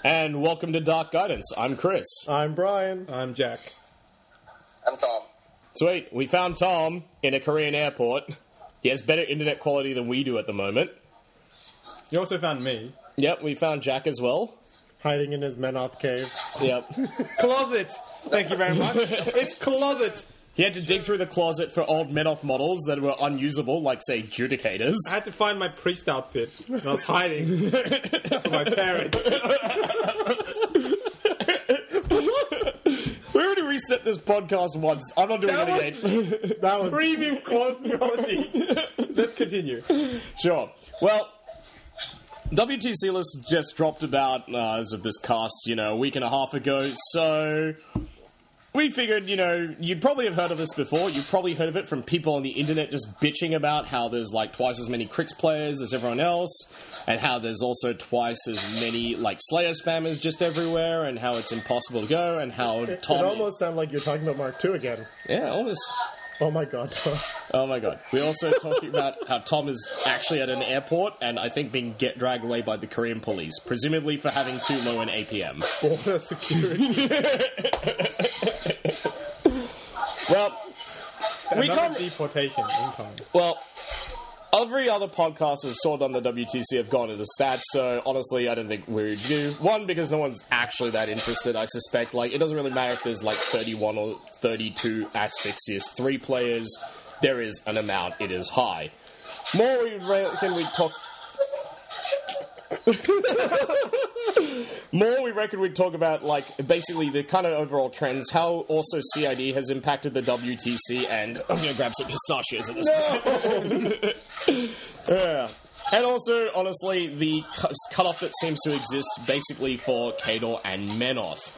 And welcome to Dark Guidance. I'm Chris. I'm Brian. I'm Jack. I'm Tom. Sweet. We found Tom in a Korean airport. He has better internet quality than we do at the moment. You also found me. Yep, we found Jack as well. Hiding in his Menoth cave. Yep. Closet! Thank you very much. It's closet! He had to dig through the closet for old Menoth models that were unusable, like, say, Judicators. I had to find my priest outfit. And I was hiding from my parents. We already reset this podcast once. I'm not doing it again. That was Premium quality. Let's continue. Sure. Well, WTC list just dropped about, as of this cast, a week and a half ago, so we figured, you'd probably have heard of this before. You've probably heard of it from people on the internet just bitching about how there's, twice as many Crix players as everyone else, and how there's also twice as many, Slayer spammers just everywhere, and how it's impossible to go, and how Tom... It almost sounded like you're talking about Mark II again. Yeah, almost... Oh my god. Oh my god. We're also talking about how Tom is actually at an airport and I think being dragged away by the Korean police, presumably for having too low an APM. Border security. Well, we Another can't... deportation incoming. Well, every other podcasters sorted on the WTC have gone into stats, so honestly, I don't think we do. One, because no one's actually that interested, I suspect. It doesn't really matter if there's 31 or 32 Asphyxious 3 players. There is an amount. It is high. More we talk... More we reckon we'd talk about, basically the kind of overall trends, how also CID has impacted the WTC, and I'm going to grab some pistachios at this point. Yeah. And also, honestly, the cutoff that seems to exist basically for Khador and Menoth.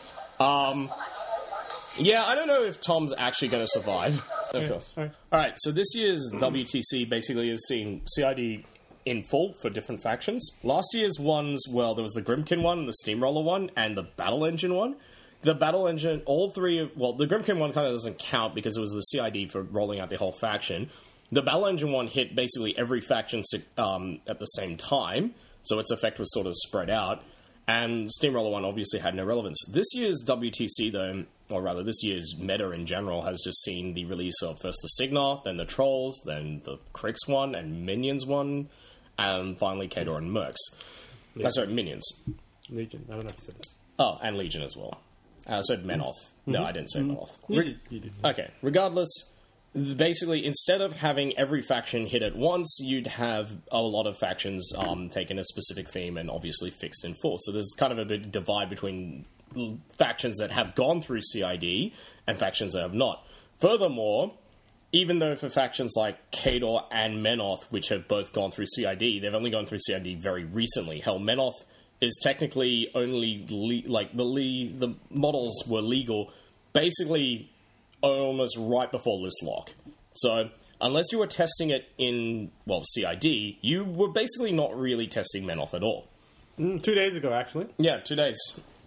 Yeah, I don't know if Tom's actually going to survive. Of course. Alright, so this year's WTC basically has seen CID in full for different factions. Last year's ones, well, there was the Grimkin one, the Steamroller one, and the Battle Engine one. The Battle Engine, all three of... Well, the Grimkin one kind of doesn't count because it was the CID for rolling out the whole faction. The Battle Engine one hit basically every faction at the same time, so its effect was sort of spread out. And Steamroller one obviously had no relevance. This year's WTC, though, or rather this year's meta in general, has just seen the release of first the Signar, then the Trolls, then the Crix one, and Minions one, and finally Khador and Mercs. Yeah. Sorry, Minions. Legion. I don't know if you said that. Oh, and Legion as well. I said Menoth. No, I didn't say Menoth. You did. Okay, regardless, basically, instead of having every faction hit at once, you'd have a lot of factions taking a specific theme and obviously fixed in full. So there's kind of a big divide between factions that have gone through CID and factions that have not. Furthermore, even though for factions like Khador and Menoth, which have both gone through CID, they've only gone through CID very recently. Hell, Menoth is technically only... the models were legal basically almost right before list lock. So, unless you were testing it in, CID, you were basically not really testing Menoth at all. 2 days ago, actually. Yeah, 2 days.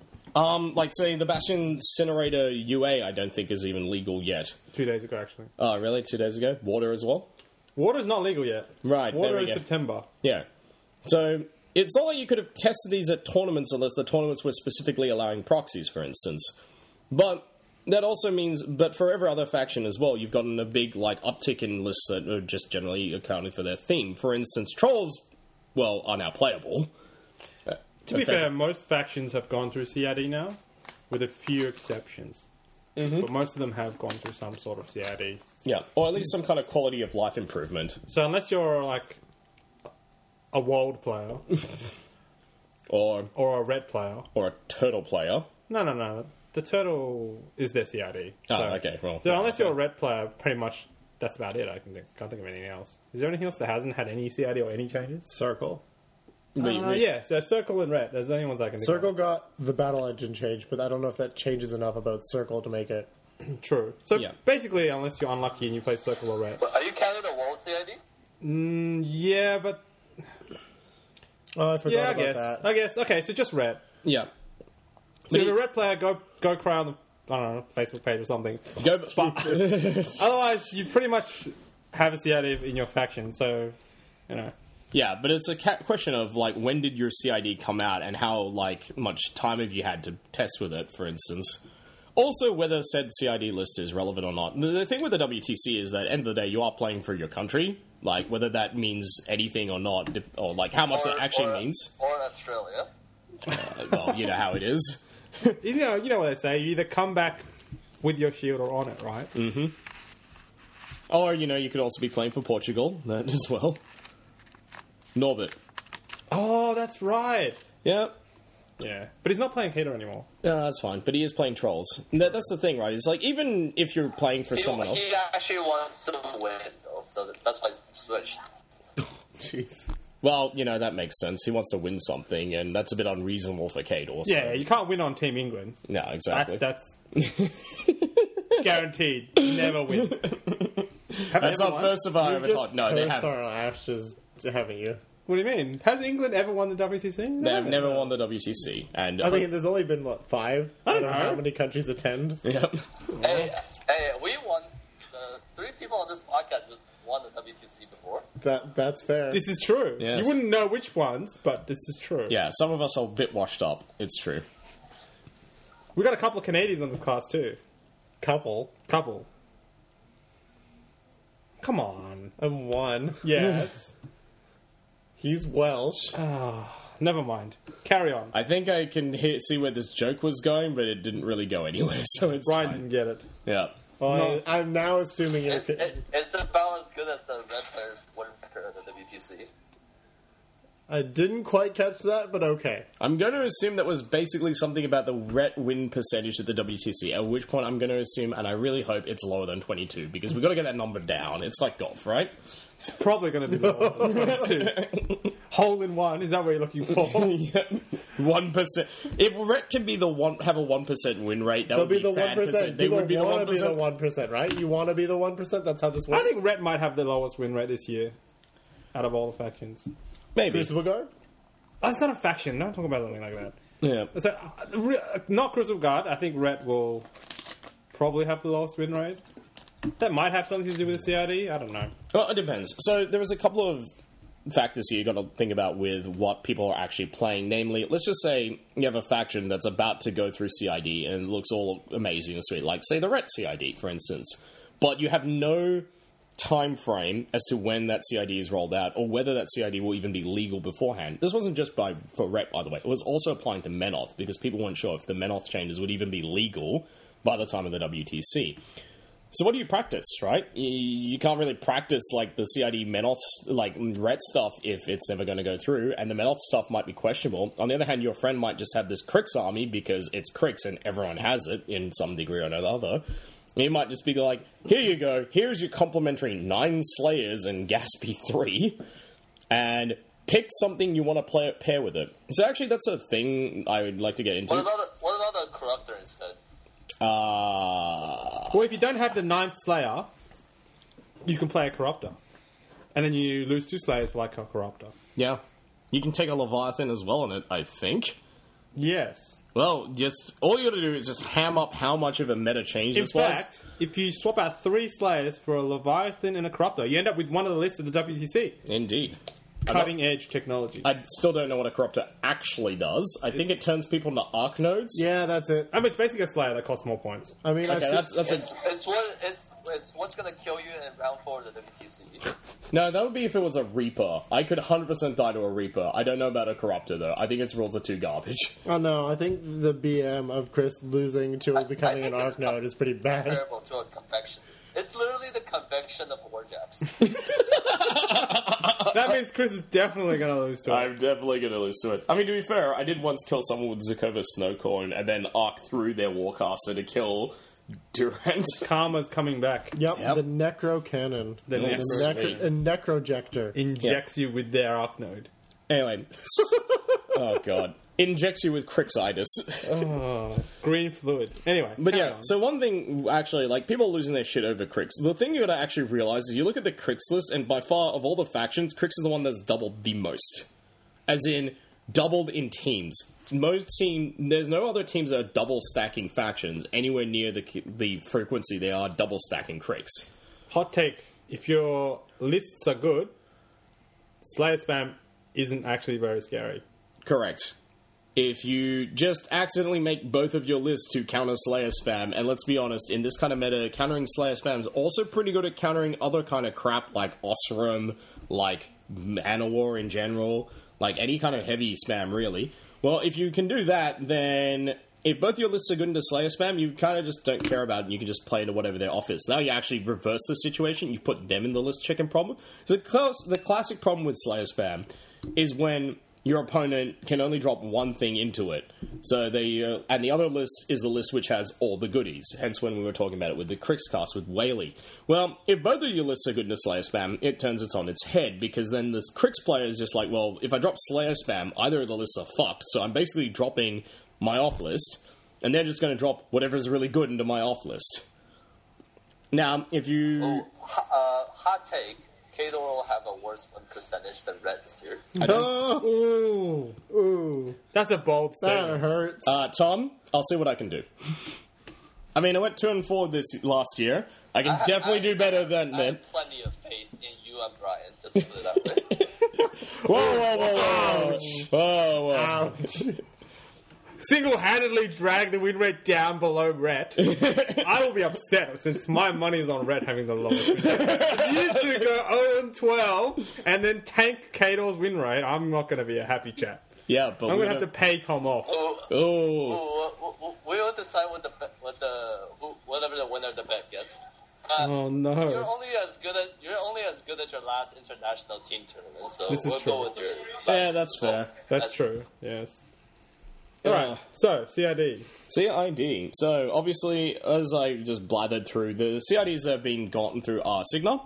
Say, the Bastion Incinerator UA, I don't think is even legal yet. 2 days ago, actually. Oh, really? 2 days ago? Water as well? Water's not legal yet. Right, Water there we is go. September. Yeah. So, it's not like you could have tested these at tournaments unless the tournaments were specifically allowing proxies, for instance. But that also means, for every other faction as well, you've gotten a big, uptick in lists that are just generally accounting for their theme. For instance, Trolls, are now playable. To be fair, most factions have gone through CID now, with a few exceptions. Mm-hmm. But most of them have gone through some sort of CID. Yeah, or at least some kind of quality of life improvement. So unless you're, a world player... or a red player... Or a turtle player. No. The turtle is their CID. Oh, so, okay. Well, so unless you're a red player, pretty much that's about it. Can't think of anything else. Is there anything else that hasn't had any CID or any changes? Circle. Yeah, so Circle and Red. There's the only ones I can think Circle of. got the battle engine change, but I don't know if that changes enough about Circle to make it. True. So basically, unless you're unlucky and you play Circle or Red. But are you counting a world CID? Yeah, but... Oh, I forgot about that. I guess. Okay, so just Red. Yeah. So if you're a Red player, go cry on the, I don't know, Facebook page or something. But otherwise, you pretty much have a CID in your faction, so, Yeah, but it's a question of, like, when did your CID come out and how, like, much time have you had to test with it, for instance. Also, whether said CID list is relevant or not. The thing with the WTC is that, at the end of the day, you are playing for your country. Like, whether that means anything or not, or, like, how much it actually means. Or Australia. Well, you know how it is. You know what they say. You either come back with your shield or on it, right? Mm-hmm. Or, you could also be playing for Portugal, that as well. Norbert. Oh, that's right. Yeah. Yeah, but he's not playing Heater anymore. No, that's fine. But he is playing Trolls. That's the thing, right? It's like, even if you're playing for someone else... He actually wants to win, though, so that's why he switched. Jeez. Well, that makes sense. He wants to win something, and that's a bit unreasonable for Cade also. Yeah, you can't win on Team England. No, exactly. That's guaranteed. Never win. That's our first survivor ever thought. No, they haven't. Our ashes, haven't you? What do you mean? Has England ever won the WTC? No. They've never won the WTC. And I mean, there's only been, 5? I don't know. How many countries attend? Yep. Hey, we won. The 3 people on this podcast won the WTC before. That's fair. This is true. Yes. You wouldn't know which ones, but this is true. Yeah, some of us are a bit washed up. It's true. We got a couple of Canadians on this class too. Couple. Come on. I'm one. Yes. He's Welsh. Never mind. Carry on. I think I can see where this joke was going, but it didn't really go anywhere, so it's Brian fine. didn't get it. Yeah. Well, I'm now assuming It's about as good as the Red players' win record at the WTC. I didn't quite catch that, but okay. I'm going to assume that was basically something about the ret win percentage at the WTC, at which point I'm going to assume, and I really hope it's lower than 22, because we've got to get that number down. It's like golf, right? It's probably going to be lower than 22. Hole in one, is that what you're looking for? 1%. If ret can be have a 1% win rate, that would be the fan 1%. They would be the 1%. Be the 1%, right? You want to be the 1%? That's how this works. I think Ret might have the lowest win rate this year out of all the factions. Maybe. Crucible Guard? That's not a faction. Don't talk about something like that. Yeah. So, not Crucible Guard. I think Ret will probably have the lowest win rate. That might have something to do with the CID. I don't know. Well, it depends. So there was a couple of factors here you've got to think about with what people are actually playing. Namely, let's just say you have a faction that's about to go through CID and it looks all amazing and sweet, like, say, the Ret CID, for instance. But you have no time frame as to when that CID is rolled out or whether that CID will even be legal beforehand. This wasn't just for Ret, by the way. It was also applying to Menoth because people weren't sure if the Menoth changes would even be legal by the time of the WTC. So what do you practice, right? You can't really practice, like, the CID Menoth, like, Ret stuff if it's never going to go through, and the Menoth stuff might be questionable. On the other hand, your friend might just have this Crix army because it's Crix and everyone has it in some degree or another. He might just be like, here you go, here's your complimentary 9 Slayers and Gaspy 3, and pick something you want to pair with it. So actually, that's a thing I would like to get into. What about the Corruptor instead? Well, if you don't have the 9th Slayer, you can play a Corruptor. And then you lose 2 Slayers for like a Corruptor. Yeah. You can take a Leviathan as well in it, I think. Yes. Well, just all you got to do is just ham up how much of a meta change this was. In fact, if you swap out 3 Slayers for a Leviathan and a Corruptor, you end up with one of the lists of the WTC. Indeed. Cutting edge technology. I still don't know what a Corruptor actually does. I think it turns people into Arc Nodes. Yeah, that's it. I mean, it's basically a Slayer that costs more points. I mean, Okay, It's what's gonna kill you in round 4 of the WTC. No, that would be if it was a Reaper. I could 100% die to a Reaper. I don't know about a Corruptor, though. I think its rules are too garbage. Oh, no, I think the BM of Chris losing to becoming an Arc Node is pretty bad. Terrible to a convection. It's literally the convection of Warjacks. That means Chris is definitely going to lose to it. I'm definitely going to lose to it. I mean, to be fair, I did once kill someone with Zakova Snowcorn and then arc through their Warcaster to kill Durant. Karma's coming back. Yep, the Necro Cannon. The Necrojector. Injects you with their Arc Node. Anyway. Oh, God. Injects you with Crixitis. Oh, green fluid. Anyway. But yeah, so one thing, actually, like, people are losing their shit over Crix. The thing you gotta actually realize is you look at the Crix list, and by far, of all the factions, Crix is the one that's doubled the most. As in, doubled in teams. There's no other teams that are double stacking factions anywhere near the frequency they are double stacking Crix. Hot take. If your lists are good, Slayer spam isn't actually very scary. Correct. If you just accidentally make both of your lists to counter Slayer spam, and let's be honest, in this kind of meta, countering Slayer spam is also pretty good at countering other kind of crap like Osram, like Manowar in general, like any kind of heavy spam, really. Well, if you can do that, then if both your lists are good into Slayer spam, you kind of just don't care about it, and you can just play into whatever their off is. Now you actually reverse the situation, you put them in the list chicken problem. So the classic problem with Slayer spam is when your opponent can only drop one thing into it. So and the other list is the list which has all the goodies. Hence when we were talking about it with the Crixcast with Whaley. Well, if both of your lists are good into Slayer spam, it turns it on its head, because then this Crix player is just like, well, if I drop Slayer spam, either of the lists are fucked. So I'm basically dropping my off list, and they're just going to drop whatever's really good into my off list. Now, if you... hot take. Kato will have a worse win percentage than Red this year. Ooh. That's a bold That statement. hurts. Tom, I'll see what I can do. I mean, I went 2-4 this last year. I can definitely do better than I that. have plenty of faith in you and Brian, just to put it that way. Whoa. Ouch. Single-handedly drag the win rate down below Ret. I will be upset since my money is on Ret having the lowest win rate. If you two go 0-12 and then tank Kato's win rate, I'm not going to be a happy chap. Yeah, but I'm going to have to pay Tom off. We'll decide whatever the winner of the bet gets. Oh no! You're only as good as your last international team tournament, so This is we'll true. go with your. Yeah, that's fair. That's true. Yes. All right. So CID. CID. So, obviously, as I just blathered through, the CIDs that have been gotten through are Signa.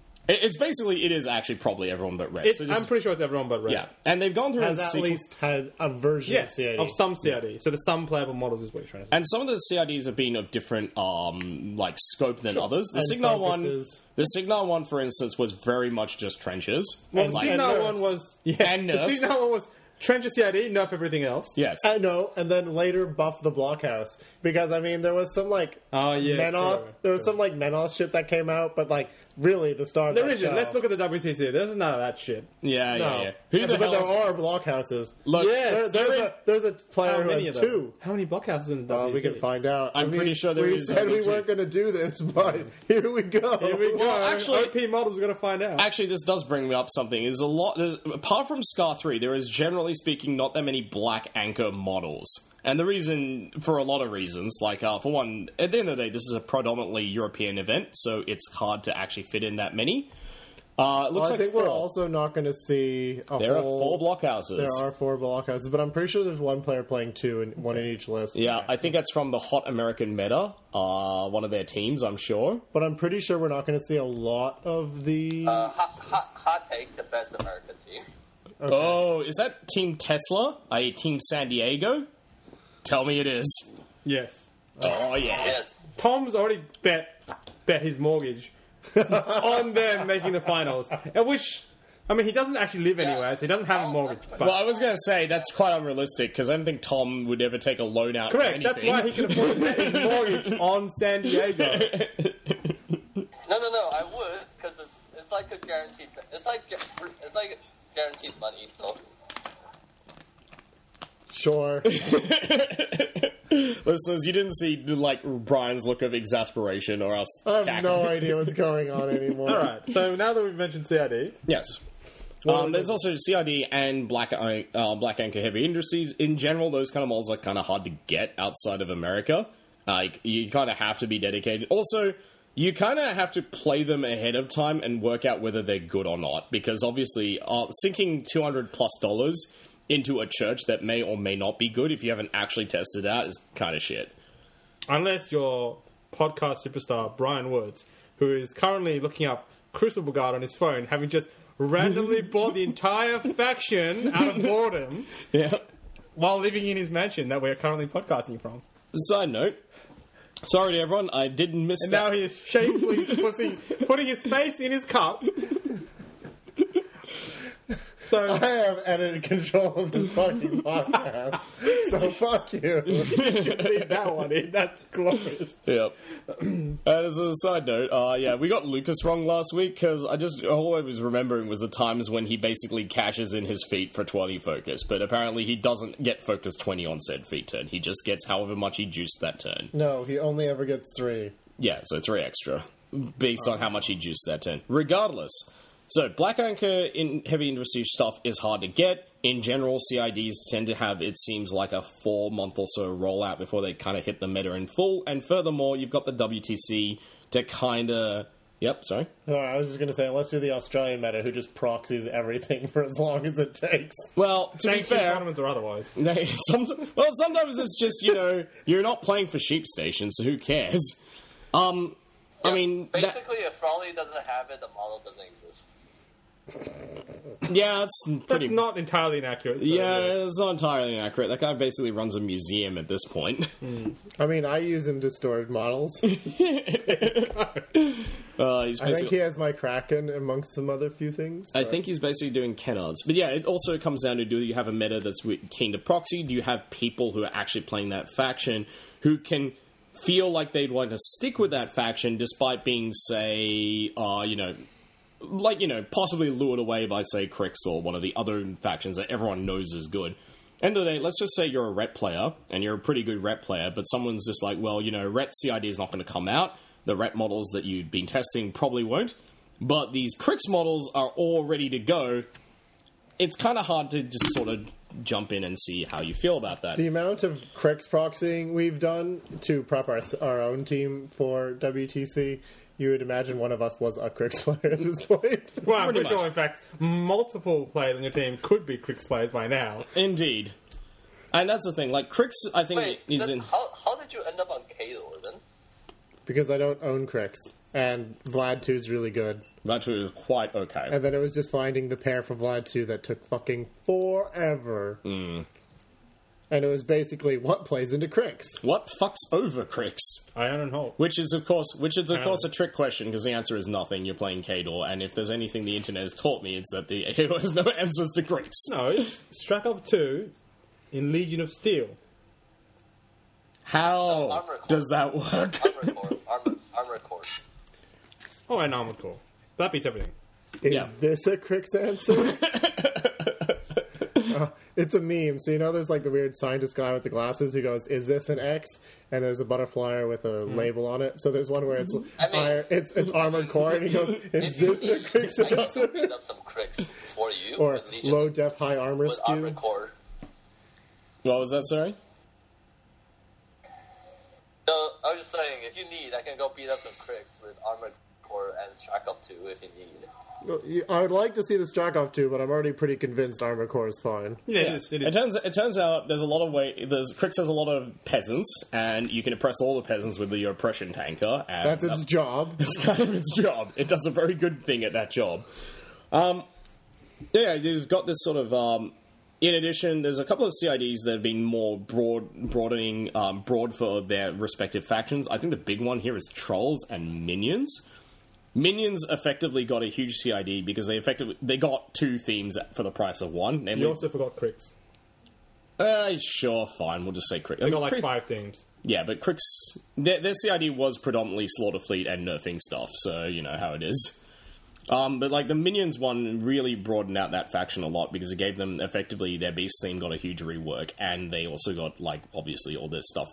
It is actually probably everyone but Red. I'm pretty sure it's everyone but Red. Yeah, and they've gone through Has and at least had a version of Yes, CID. of some CID. So there's some playable models is what you're trying to say. And some of the CIDs have been of different scope than others. The And Signar one, for instance, was very much just trenches. Well, the Like- Signar nerfs. one was... Yeah, And the nerfs. Signar one was Trencher CID, nerf everything else. Yes. I know, and then later buff the Blockhouse. Because, I mean, there was some, Oh, yeah, Menoth. true, There was true. some, Menoth shit that came out, but, really, the star of There that isn't. show. Let's look at the WTC. There's none of that shit. Yeah. No. Who the But there hell? are Blockhouses. Look, Yes. There's a player How who many has of them? two. How many blockhouses in the WTC? We can find out. I'm pretty sure there we is said we OBG. weren't going to do this, but here we go. Here we go. Well, actually- OP models, we're going to find out. Actually, this does bring me up something. Apart from Scar 3, there is, generally speaking, not that many Black Anchor models. And the reason, for a lot of reasons, for one, at the end of the day, this is a predominantly European event, so it's hard to actually fit in that many. It looks I like think 4. we're also not going to see a There are whole... 4 blockhouses. There are 4 Blockhouses, but I'm pretty sure there's one player playing 2 and one in each list. Yeah, I think that's from the Hot American Meta, one of their teams, I'm sure. But I'm pretty sure we're not going to see a lot of the... Hot take, the best American team. Okay. Oh, is that Team Tesla? Team San Diego? Tell me it is. Yes. Oh, yeah. Yes. Tom's already bet his mortgage on them making the finals. He doesn't actually live anywhere, so he doesn't have a mortgage. But Well, I was going to say, that's quite unrealistic, because I don't think Tom would ever take a loan out for correct. anything. That's why he can afford to bet his mortgage on San Diego. No, I would, because it's like a guaranteed. It's like guaranteed money. So Sure. Listeners, you didn't see Brian's look of exasperation or us. I have cackling. no idea what's going on anymore. All right. So now that we've mentioned CID, Yes. There's also CID and Black Anchor Heavy Industries. In general, those kind of models are kind of hard to get outside of America. You kind of have to be dedicated. Also, you kind of have to play them ahead of time and work out whether they're good or not. Because obviously, sinking $200+ into a church that may or may not be good if you haven't actually tested it out is kind of shit. unless you're podcast superstar Brian Woods, who is currently looking up Crucible Guard on his phone, having just randomly bought the entire faction out of boredom Yeah. while living in his mansion that we're currently podcasting from. Side note. Sorry to everyone, I didn't miss And that. now he is shamefully putting his face in his cup. So I have edited control of this fucking podcast, so fuck you. leave that one in. That's glorious. Yep. And as a side note, we got Lucas wrong last week because all I was remembering was the times when he basically cashes in his feat for 20 focus, but apparently he doesn't get focus 20 on said feat turn. He just gets however much he juiced that turn. No, he only ever gets 3. Yeah, so 3 extra based on how much he juiced that turn. Regardless. So, Black Anchor in heavy industry stuff is hard to get. In general, CIDs tend to have, it seems like, a 4-month or so rollout before they kind of hit the meta in full. And furthermore, you've got the WTC to kind of... Yep, sorry? No, I was just going to say, unless you're the Australian meta who just proxies everything for as long as it takes. Well, to be Sanctioned fair... tournaments or otherwise. Sometimes it's just, you're not playing for sheep stations, so who cares? I mean... Basically, if Frawley doesn't have it, the model doesn't exist. Yeah, that's pretty... That's not entirely inaccurate. So Yeah, it's not entirely inaccurate. That guy basically runs a museum at this point. I mean, I use him to store models. He's I think he has my Kraken amongst some other few things. I think he's basically doing Kennards. But yeah, it also comes down to, do you have a meta that's keen to proxy? Do you have people who are actually playing that faction who can feel like they'd want to stick with that faction despite being, say, possibly lured away by, say, Crix or one of the other factions that everyone knows is good. End of the day, let's just say you're a Ret player, and you're a pretty good Ret player, but someone's just like, well, Ret CID is not going to come out. The Ret models that you've been testing probably won't. But these Crix models are all ready to go. It's kind of hard to just sort of jump in and see how you feel about that. The amount of Crix proxying we've done to prep our own team for WTC, you would imagine one of us was a Crix player at this point. Well, I'm Pretty pretty sure, much. in fact, multiple players on your team could be Crix players by now. Indeed. And that's the thing. Like, Crix, I think, Wait, is then in... how did you end up on Kato then? Because I don't own Crix. And Vlad 2 is really good. Actually, it was quite okay. And then it was just finding the pair for Vlad 2 that took fucking forever. Mm. And it was basically what plays into Crix. What fucks over Crix? Iron and Holt. Which is, of course, a trick question, because the answer is nothing. You're playing Kador, and if there's anything the internet has taught me, it's that Kador has no answers to Crix. No, it's Strakov 2 in Legion of Steel. How Armor Core. does that work? Armor Core. Oh, and Armored Core. That beats everything. Is Yeah. this a Crix answer? It's a meme. So there's like the weird scientist guy with the glasses who goes, "Is this an X?" And there's a butterfly with a label on it. So there's one where it's it's Armored Core, and he goes, "Is this a Crix I can answer?" beat up some Crix for you. Or with Legion, low def high armor with Armor skew. Core. What was that, sorry? No, I was just saying, if you need, I can go beat up some Crix with Armor Core and Strakov 2 if you need. I would like to see the Strakov 2, but I'm already pretty convinced Armor Core is fine. Yeah, it is. It turns out there's a lot of Crix has a lot of peasants, and you can oppress all the peasants with your oppression tanker. And That's its job. It's kind of its job. It does a very good thing at that job. You've got this sort of... in addition, there's a couple of CIDs that have been more broad for their respective factions. I think the big one here is Trolls and Minions. Minions effectively got a huge CID because they got 2 themes for the price of 1. Namely, You also forgot Crix. sure, fine, we'll just say Crix. They got like 5 themes. Yeah, but Crix, their CID was predominantly Slaughter Fleet and nerfing stuff, so you know how it is. But like the Minions one really broadened out that faction a lot because it gave them effectively their beast theme got a huge rework, and they also got like obviously all this stuff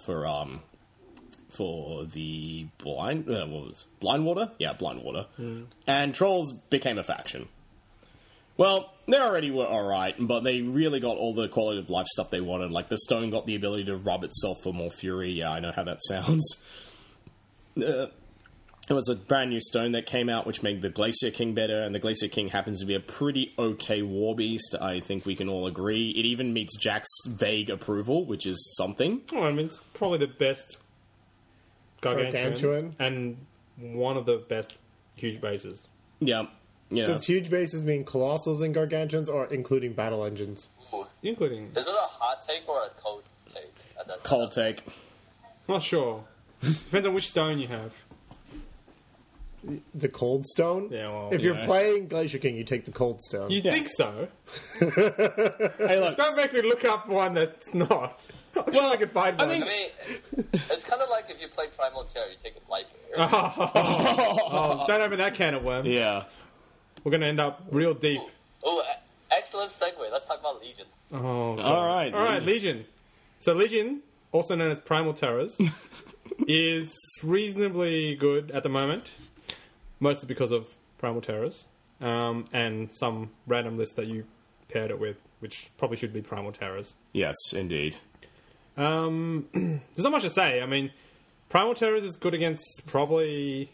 for the Blind Water? Yeah, Blind Water. And Trolls became a faction. Well, they already were alright, but they really got all the quality of life stuff they wanted. Like, the stone got the ability to rub itself for more fury. Yeah, I know how that sounds. It was a brand new stone that came out, which made the Glacier King better, and the Glacier King happens to be a pretty okay war beast, I think we can all agree. It even meets Jack's vague approval, which is something. Oh, I mean, it's probably the best Gargantuan. And one of the best huge bases. Yeah. Yeah. Does huge bases mean colossals and gargantuans, or including battle engines? Ooh. Including... Is it a hot take or a cold take? Cold take. Not sure. Depends on which stone you have. the Cold Stone. Yeah, well, if you're playing Glacier King, you take the Cold Stone. You think so? Hey, look. Don't make me look up one that's not. I'm sure I can find one. I mean, it's kind of like if you play Primal Terror, you take a Blight Bear. Oh, don't open that can of worms. Yeah. We're going to end up real deep. Oh, excellent segue. Let's talk about Legion. Oh, All right. Legion. So Legion, also known as Primal Terrors, is reasonably good at the moment, mostly because of Primal Terrors and some random list that you paired it with, which probably should be Primal Terrors. Yes, indeed. There's not much to say. I mean, Primal Terrors is good against probably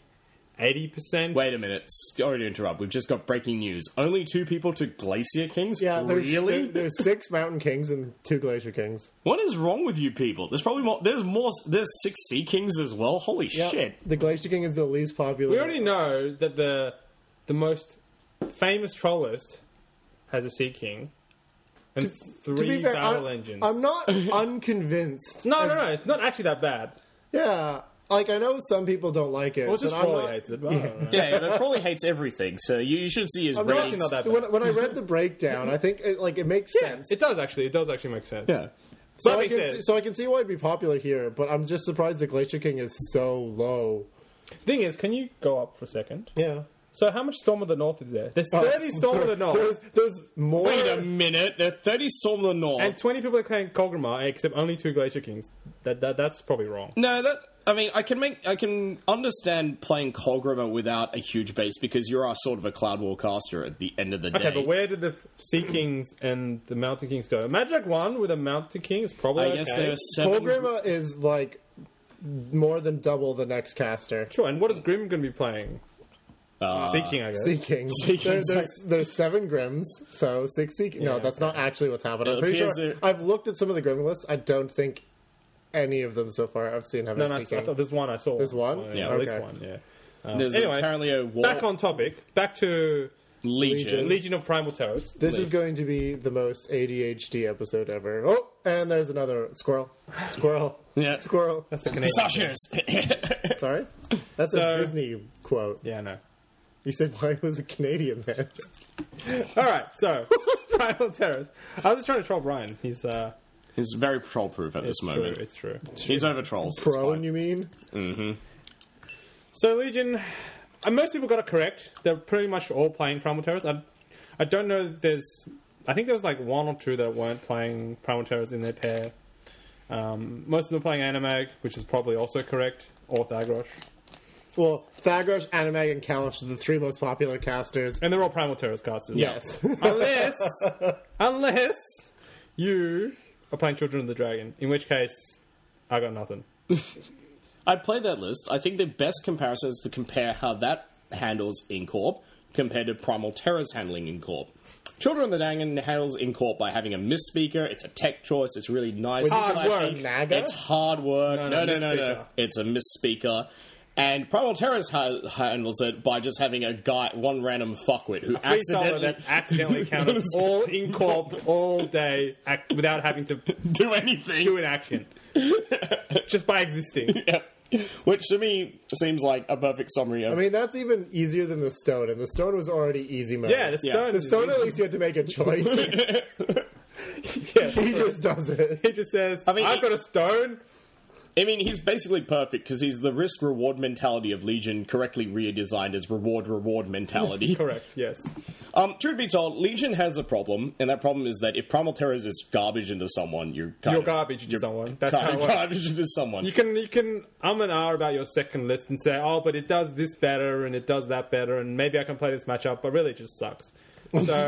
80%. Wait a minute. Sorry to interrupt. We've just got breaking news. Only 2 people to Glacier Kings? Yeah, really? there's 6 Mountain Kings and 2 Glacier Kings. What is wrong with you people? There's probably more. There's 6 Sea Kings as well. Holy shit! The Glacier King is the least popular. We already know that the most famous troll list has a Sea King and to 3 be fair, battle engines. I'm not unconvinced. No, it's not actually that bad. Yeah, like I know some people don't like it. Well, it's just but I'm Frawley not- hates it. But I don't know. Yeah, but Frawley hates everything, so you should see his I'm not- ratings. not that bad. when I read the breakdown, I think it makes sense. It does actually make sense. Yeah. So That I makes can sense. so I can see why it'd be popular here, but I'm just surprised the Glacier King is so low. Thing is, can you go up for a second? Yeah. So how much Storm of the North is there? There's 30 Storm of the North. There's more. Wait a minute. There are 30 Storm of the North. And 20 people are playing Kog'Maw, except only 2 Glacier Kings. That's probably wrong. No, I can understand playing Kog'Maw without a huge base because you're sort of a Cloud War caster at the end of the day. Okay, but where did the Sea Kings and the Mountain Kings go? Magic 1 with a Mountain King is probably I guess okay. there's 7. Kog'Maw is like more than double the next caster. Sure, and what is Grim going to be playing? Sea King, I guess. Sea King. Sea King. There's 7 Grims, so 6 Sea King. No, that's not actually what's happened. I'm It pretty appears sure. that- I've looked at some of the Grim lists. I don't think any of them so far I've seen have No, a I Sea King. thought there's one I saw. There's one? Yeah, Yeah, at least okay. one, yeah. There's Anyway, apparently a war. back on topic. Back to Legion. Legion of Primal Terrors. This is going to be the most ADHD episode ever. Oh, and there's another squirrel. Squirrel. Yeah. Squirrel. That's a Canadian. Pistachios. Sorry? That's So- a Disney quote. Yeah, I know. You said why was a Canadian then? All right, so Primal Terrors. I was just trying to troll Brian. He's He's very troll proof at this it's moment. true. It's true. He's over trolls. It's Prone, fine. you mean? So Legion, most people got it correct. They're pretty much all playing Primal Terrors. I don't know. I think there was like 1 or 2 that weren't playing Primal Terrors in their pair. Most of them playing Animag, which is probably also correct, or Thagrosh. Well, Thagrosh, Animag, and Kalash are the 3 most popular casters. And they're all Primal Terrors casters. Yes. Unless you are playing Children of the Dragon, in which case I got nothing. I played that list. I think the best comparison is to compare how that handles Incorp compared to Primal Terror's handling Incorp. Children of the Dragon handles Incorp by having a Misspeaker. It's a tech choice. It's really nice. Hard work. Naga? It's hard work. No, No. Misspeaker. It's a Misspeaker. And Primal Terrors handles it by just having a guy, one random fuckwit who Freestyler accidentally counters all Incorp all day without having to do anything. do an action. Just by existing. Yeah. Which to me seems like a perfect summary of. I mean, that's even easier than the Stone, and the Stone was already easy mode. Yeah, the Stone. The Stone, at least you had to make a choice. Yes. He just does it. He just says, I mean, I've got a stone. I mean, he's basically perfect because he's the risk-reward mentality of Legion, correctly redesigned as reward-reward mentality. Correct, yes. Truth be told, Legion has a problem, and that problem is that if Primal Terrors is garbage into someone, you're garbage into someone. That's how it works. garbage into someone. You can and R about your second list and say, oh, but it does this better and it does that better and maybe I can play this matchup, but really it just sucks. So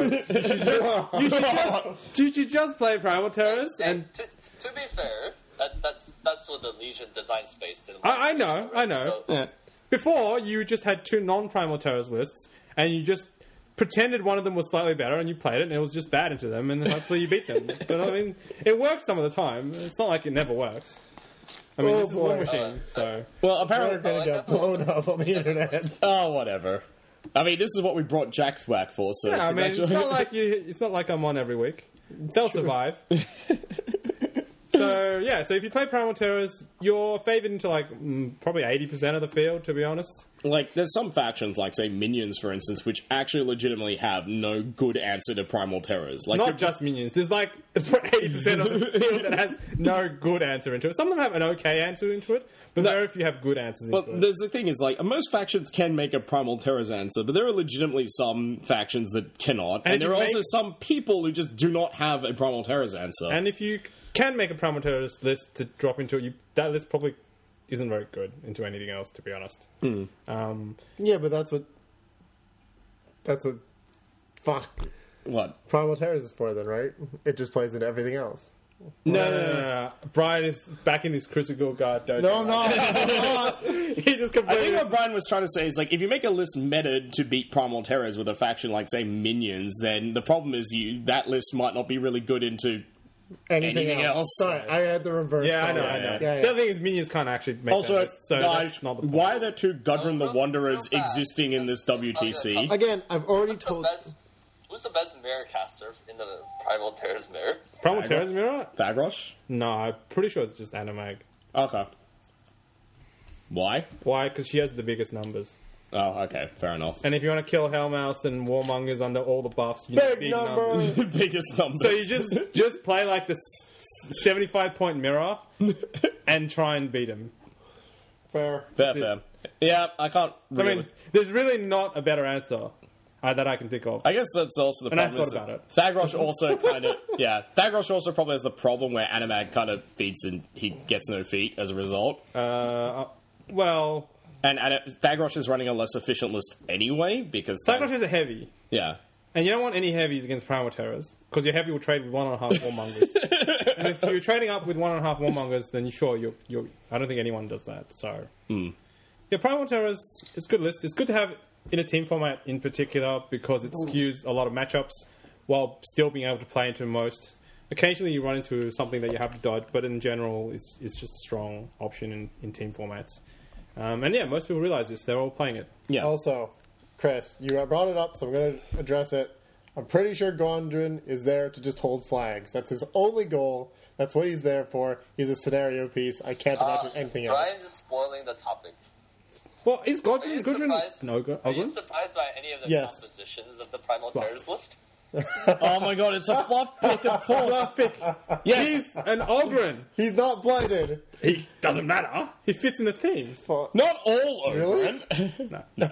you should just play Primal Terrors. And to be fair, that's what the Legion design space is. I know. So, Yeah. Before, you just had 2 non-Primal Terrors lists and you just pretended one of them was slightly better and you played it and it was just bad into them and then hopefully you beat them. But I mean, it works some of the time. It's not like it never works. I mean, this is War Machine, so... Well, We're apparently... gonna get blown up on the internet. Oh, whatever. I mean, this is what we brought Jack back for, so... Yeah, I mean, it's not like I'm on every week. They'll survive. So So if you play Primal Terrors, you're favored into like probably 80% of the field, to be honest. Like, there's some factions, like, say, Minions, for instance, which actually legitimately have no good answer to Primal Terrors. Like, Not just Minions. There's like 80% of the field that has no good answer into it. Some of them have an okay answer into it, but very few have good answers into But it. there's the thing is, like, most factions can make a Primal Terrors answer, but there are legitimately some factions that cannot. And if there you are also make- some people who just do not have a Primal Terrors answer. And if you can make a Primal Terrors list to drop into it, that list probably isn't very good into anything else, to be honest. Yeah, but that's what. Fuck. What? Primal Terrors is for then, right? It just plays into everything else. No. Brian is back in his Crucible Guard dojo. No, no. He just I completely... think what Brian was trying to say is, like, if you make a list meted to beat Primal Terrors with a faction like, say, Minions, then the problem is that list might not be really good into anything else. Sorry, I had the reverse. Yeah, I know. problem. The other thing is Minions can't actually make that Also, list, so guys, that's not the point. why are there two Gudrun the real Wanderers fast, existing in this WTC? Again, I've already told. Who's the best mirror caster in the Primal Terrors mirror? Primal Terrors mirror? Thagros? No, I'm pretty sure it's just Animag. Okay. Why? Why? Because she has the biggest numbers. Oh, okay, fair enough. And if you want to kill Hellmouths and Warmongers under all the buffs, you need Big numbers. Biggest numbers. So you just play like the 75-point mirror and try and beat him. Fair. fair. Yeah, I can't really... I mean, there's really not a better answer that I can think of. I guess that's also the And I problem. thought about it. Thagros also kind of... Yeah, Thagros also probably has the problem where Animag kind of feeds and he gets no feet as a result. Well, And Thagros is running a less efficient list anyway, because... Thagros is a heavy. Yeah. And you don't want any heavies against Primal Terrors, because your heavy will trade with 1.5 Warmongers. And if you're trading up with 1.5 Warmongers, then sure, you're I don't think anyone does that. So, yeah, Primal Terrors, it's a good list. It's good to have in a team format in particular, because it skews a lot of matchups, while still being able to play into most. Occasionally you run into something that you have to dodge, but in general, it's just a strong option in team formats. And yeah, most people realize this. They're all playing it. Yeah. Also, Chris, you brought it up, so I'm going to address it. I'm pretty sure Gondrin is there to just hold flags. That's his only goal. That's what he's there for. He's a scenario piece. I can't imagine anything else. Brian just spoiling the topic. Well, is Are Godwin you Gudrun? surprised? No, Are you Godwin? surprised by any of the Yes. compositions of the Primal Terrors list? Oh my god, it's a flop pick, of course. Yes. He's an Ogren. He's not blighted. He doesn't matter. He fits in the theme. Not all Really? Ogren. No,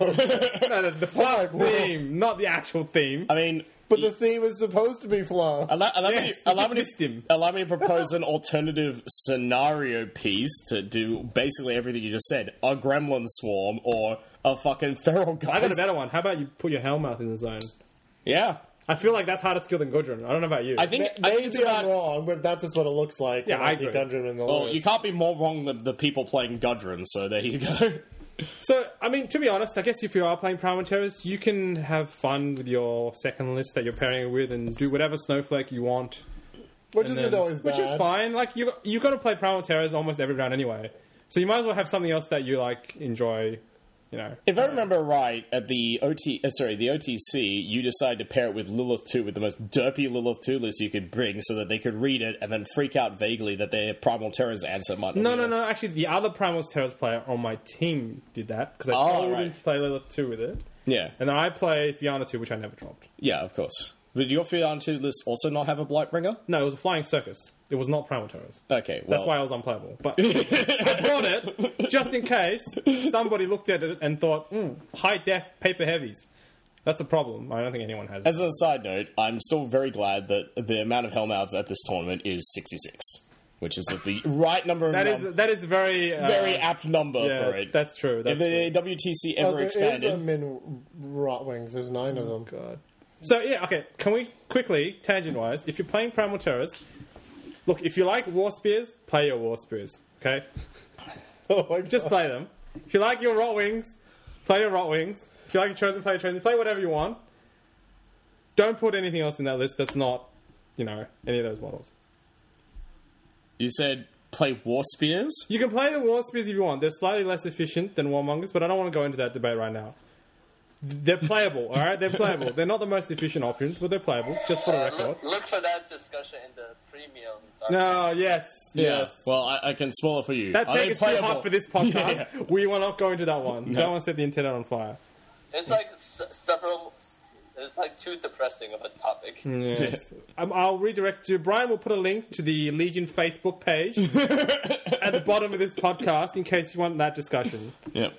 the flag theme, not the actual theme. I mean... But the theme is supposed to be flaw. Yes, you just missed him. Allow me to propose an alternative scenario piece to do basically everything you just said. A gremlin swarm or a fucking feral guy. I got a better one. How about you put your Hellmouth in the zone? Yeah. I feel like that's harder skill than Gudrun. I don't know about you. I think it's Maybe I'm about... wrong, but that's just what it looks like. Yeah, when I see agree. Gundren in the Well, list. you can't be more wrong than the people playing Gudrun, so there you go. So, I mean, to be honest, I guess if you are playing Primal Terrors, you can have fun with your second list that you're pairing it with and do whatever snowflake you want. Which And isn't then- always bad. Which is fine. Like, you got to play Primal Terrors almost every round anyway. So you might as well have something else that you, like, enjoy, you know. If I remember right, at the OTC, you decided to pair it with Lilith 2 with the most derpy Lilith 2 list you could bring so that they could read it and then freak out vaguely that their Primal Terrors answer might not be No. Actually, the other Primal Terrors player on my team did that because I told him right. to play Lilith 2 with it. Yeah. And then I play Fianna 2, which I never dropped. Yeah, of course. But did your Fianna 2 list also not have a Blightbringer? No, it was a Flying Circus. It was not Primal Terrors. Okay, well... That's why I was unplayable. But I brought it just in case somebody looked at it and thought, high def paper heavies. That's a problem. I don't think anyone has it. As a side note, I'm still very glad that the amount of Hellmouths at this tournament is 66, which is the right number of That is very very apt number yeah, for it. That's true. That's if the true. WTC Oh, ever there is expanded... a min rotwings. There's 9 of them. God. So yeah, okay. Can we quickly, tangent-wise, if you're playing Primal Terrors, look, if you like War Spears, play your War Spears. Okay, Oh my just God. play them. If you like your Rotwings, play your Rotwings. If you like your Chosen, play your Chosen. Play whatever you want. Don't put anything else in that list that's not, you know, any of those models. You said play War Spears? You can play the War Spears if you want. They're slightly less efficient than Warmongers, but I don't want to go into that debate right now. They're playable, all right? They're playable. They're not the most efficient options, but they're playable, just for the record. Look for that discussion in the premium. No, yes. Well, I can spoil it for you. That Are they take is too playable? hot for this podcast. Yeah. We will not go into that one. No. Don't want to set the internet on fire. It's like several. It's like too depressing of a topic. Yes. I'll redirect to Brian. Will put a link to the Legion Facebook page at the bottom of this podcast in case you want that discussion. Yep.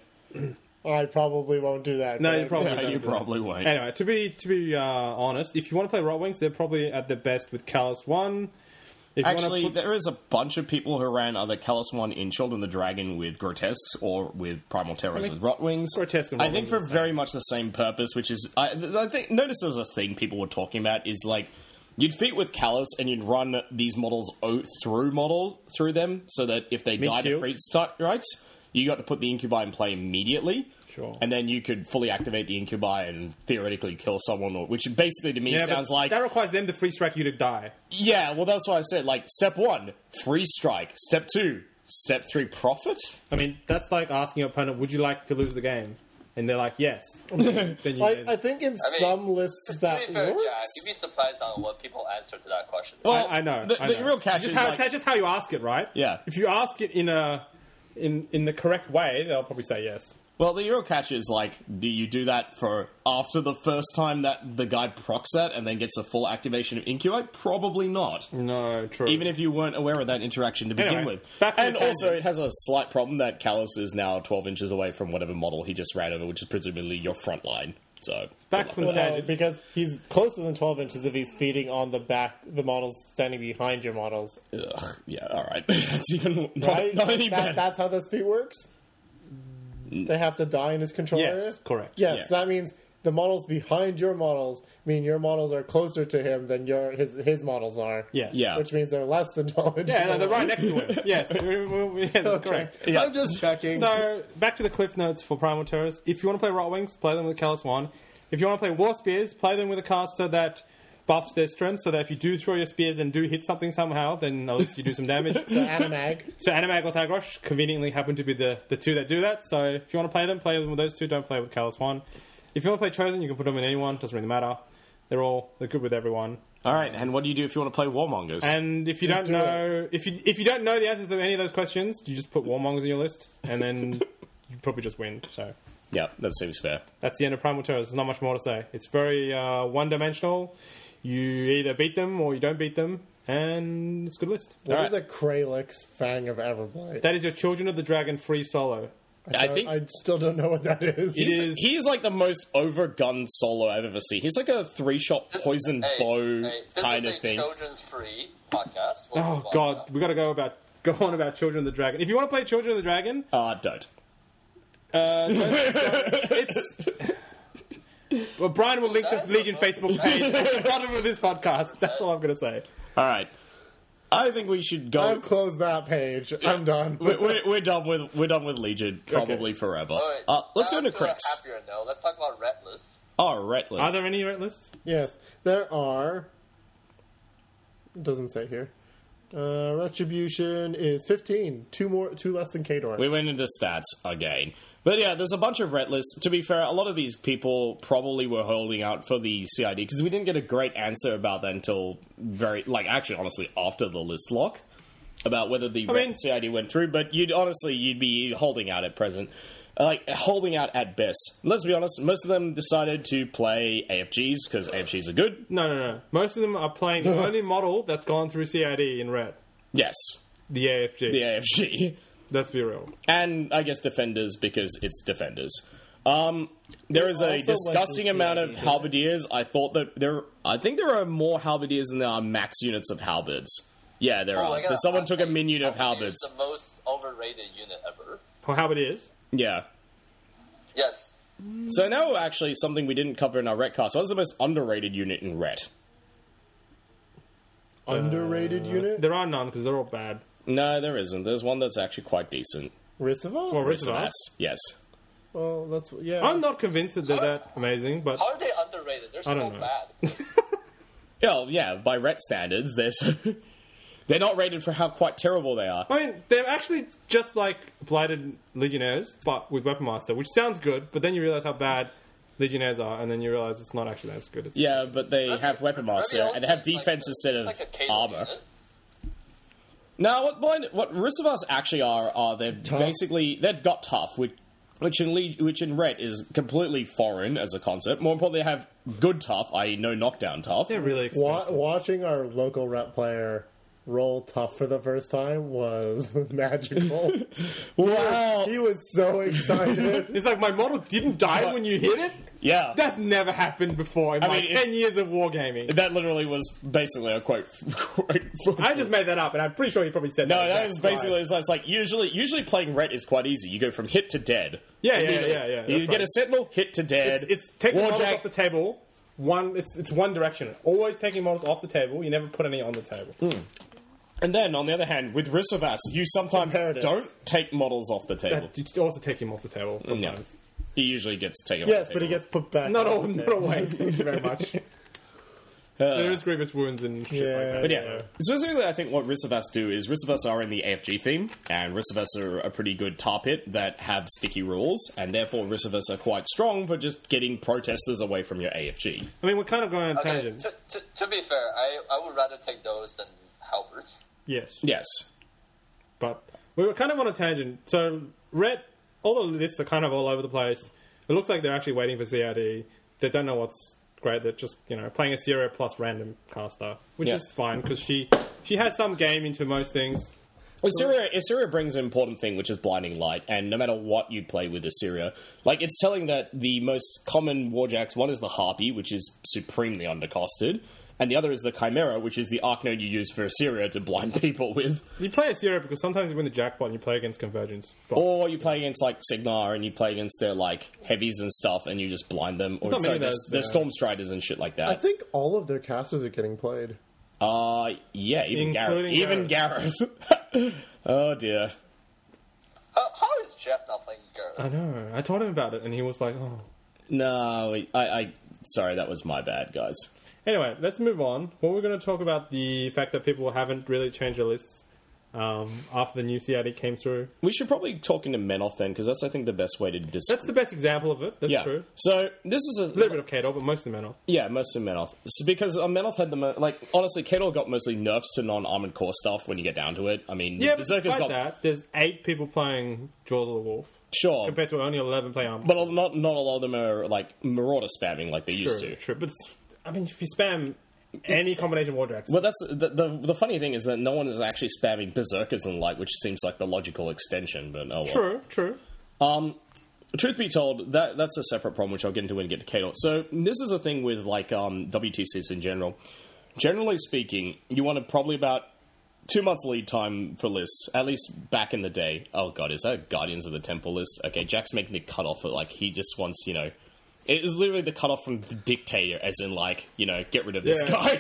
I probably won't do that. No, but- you probably Yeah, don't you do that. probably won't. Anyway, to be honest, if you want to play Rot Wings, they're probably at their best with Callus 1. If you Actually, want to there is a bunch of people who ran either Callus 1 in Children of the Dragon with Grotesques or with Primal Terrors with Rotwings. Grotesques and I think Rotwings for are the same. very much the same purpose, which is... I think notice there was a thing people were talking about is like... You'd feat with Callus and you'd run these models through them so that if they died Mid-shield. at free strikes, you got to put the Incubi in play immediately. Sure. And then you could fully activate the Incubi and theoretically kill someone, which basically to me but sounds like... that requires them to free strike you to die. Yeah, well, that's why I said, like, step 1, free strike. Step 2, step 3, profit? I mean, that's like asking your opponent, "Would you like to lose the game?" And they're like, "Yes." Then you I think in some lists To that be fair, works. Jack, you'd be surprised on what people answer to that question. Well, I know. The, I the know. real catch It's is, just how, like, it's just how you ask it, right? Yeah. If you ask it in the correct way, they'll probably say yes. well, the real catch is, like, do you do that for after the first time that the guy procs that and then gets a full activation of Incubi? Probably not. No, true. Even if you weren't aware of that interaction to begin Anyway, with. back to And the also, tangent. it has a slight problem that Callus is now 12 inches away from whatever model he just ran over, which is presumably your front line. So, back from the Well, no, tangent. because he's closer than 12 inches if he's feeding on the models standing behind your models. ugh, yeah, alright. That's even Right? not any better. That's how this feat works? They have to die in his control Yes, area? correct. Yes, Yeah. that means the models behind your models mean your models are closer to him than his models are. Yes. Yeah. Which means they're less than 12 inches. Yeah, no, they're away. right next to him. Yes, yeah, that's correct. Yeah. I'm just checking. So, back to the cliff notes for Primal Terrors. If you want to play Rot Wings, play them with Callus 1. If you want to play War Spears, play them with a caster that buffs their strength, so that if you do throw your spears and do hit something somehow, then at least you do some damage. So Animag. So Animag or Thagrosh conveniently happen to be the two that do that. So if you want to play them with those two. Don't play with Callus 1. If you want to play Chosen, you can put them in anyone. Doesn't really matter. They're good with everyone. Alright, and what do you do if you want to play Warmongers? And if you don't do know, if you don't know the answers to any of those questions, you just put Warmongers in your list, and then you probably just win. So Yeah, that seems fair. that's the end of Primal Terrors. There's not much more to say. It's very one-dimensional. You either beat them or you don't beat them, and it's a good list. What is a Kralix Fang of Everblight? That is your Children of the Dragon free solo. I think I still don't know what that is. he's like the most overgunned solo I've ever seen. He's like a 3-shot poison bow this kind is of a thing. children's free podcast. We'll Oh move on God, to we got to go on about Children of the Dragon. If you want to play Children of the Dragon, Don't. it's. Well, Brian will link the That's Legion the most- Facebook page at the bottom of this podcast. That's all I'm going to say. Alright. I think we should go. I've closed that page. I'm done. We're done with Legion probably forever. All right, Let's go now into to a Crix. happier note. Let's talk about Retless. Oh, Retless. Are there any red lists? Yes, there are. It doesn't say here. Retribution is 15. Two less than Kador. We went into stats again. But yeah, there's a bunch of ret lists. To be fair, a lot of these people probably were holding out for the CID because we didn't get a great answer about that until actually, honestly, after the list lock about whether the CID went through. But you'd be holding out at present. Holding out at best. Let's be honest, most of them decided to play AFGs because AFGs are good. No. Most of them are playing the only model that's gone through CID in red. Yes, The AFG. the AFG. Let's be real. And I guess defenders because it's defenders. There is a also disgusting went to amount of CID, halberdiers. I think there are more halberdiers than there are max units of halberds. Yeah, there Oh are. my God, Because someone took a I- minion of Halberd is halberds. the most overrated unit ever. How it is? Yeah. Yes. So now actually something we didn't cover in our retcast. What is the most underrated unit in ret? Underrated unit? There are none because they're all bad. No, there isn't. There's one that's actually quite decent. Rissivos? Well, Risavas. Yes. Well, that's yeah. I'm not convinced that they're that amazing, but How are they underrated? They're I so don't know. bad. Yeah, by ret standards, they're not rated for how quite terrible they are. I mean, they're actually just like Blighted Legionnaires, but with Weapon Master, which sounds good, but then you realize how bad Legionnaires are, and then you realize it's not actually as good as... Yeah, but they have Weapon Master, and they have defense instead of armor. No, what Risavas actually are they're tough. Basically, they've got tough, which in Ret is completely foreign as a concept. More importantly, they have good tough, i.e. no knockdown tough. They're really expensive. Watching our local rep player roll tough for the first time was magical. Wow. He was so excited. It's like, my model didn't die when you hit it? Yeah. That's never happened before in my 10 years of wargaming. That literally was basically a quote. I just made that up, and I'm pretty sure you probably said No, that. that is basically, it's like usually playing Ret is quite easy. You go from hit to dead. Yeah. You get a Sentinel, hit to dead. It's taking models Warjack off the table. It's one direction. Always taking models off the table. You never put any on the table. And then, on the other hand, with Risavas, you sometimes don't take models off the table. You also take him off the table sometimes. Yeah. He usually gets taken off Yes, the but table. he gets put back. Not on the table. always. Thank you very much. There is grievous wounds and shit like that. But yeah, specifically, I think what Risavas do is Risavas are in the AFG theme, and Risavas are a pretty good tar pit that have sticky rules, and therefore Risavas are quite strong for just getting protesters away from your AFG. I mean, we're kind of going on a tangent. To be fair, I would rather take those than halberds. Yes. Yes. But we were kind of on a tangent. So, Ret, all the lists are kind of all over the place. It looks like they're actually waiting for CRD. They don't know what's great. They're just, playing Assyria plus random caster, which is fine, because she has some game into most things. Assyria brings an important thing, which is Blinding Light, and no matter what you play with Assyria, it's telling that the most common Warjacks, one is the Harpy, which is supremely undercosted, and the other is the Chimera, which is the Arcnode you use for Assyria to blind people with. You play Assyria because sometimes you win the jackpot and you play against Convergence. Or you play against, Signar, and you play against their, heavies and stuff, and you just blind them. Or, their Storm Striders and shit like that. I think all of their casters are getting played. Yeah, even Gareth. Even Gareth. Oh, dear. How is Jeff not playing Gareth? I know. I told him about it, and he was like, oh. No, sorry, that was my bad, guys. Anyway, let's move on. Well, we're going to talk about the fact that people haven't really changed their lists after the new CRD came through. We should probably talk into Menoth then, because that's, I think, the best way to describe. That's the best example of it. That's true. So, this is a little bit of Kadol, but mostly Menoth. Yeah, mostly Menoth. So because Menoth had the honestly, Kadol got mostly nerfs to non-armored core stuff when you get down to it. I mean, yeah, but despite that, there's 8 people playing Jaws of the Wolf. Sure. Compared to only 11 playing armored. But not a lot of them are, Marauder spamming like they used to. Sure, but if you spam any combination of Warjacks... Well, that's the funny thing is that no one is actually spamming Berserkers and which seems like the logical extension, but oh well. True. Truth be told, that's a separate problem, which I'll get into when we get to Kadol. So, this is a thing with, WTCs in general. Generally speaking, you want probably about 2 months lead time for lists, at least back in the day. Oh god, is that Guardians of the Temple list? Okay, Jack's making the cutoff, he just wants, It is literally the cutoff from the Dictator, as in, get rid of this guy.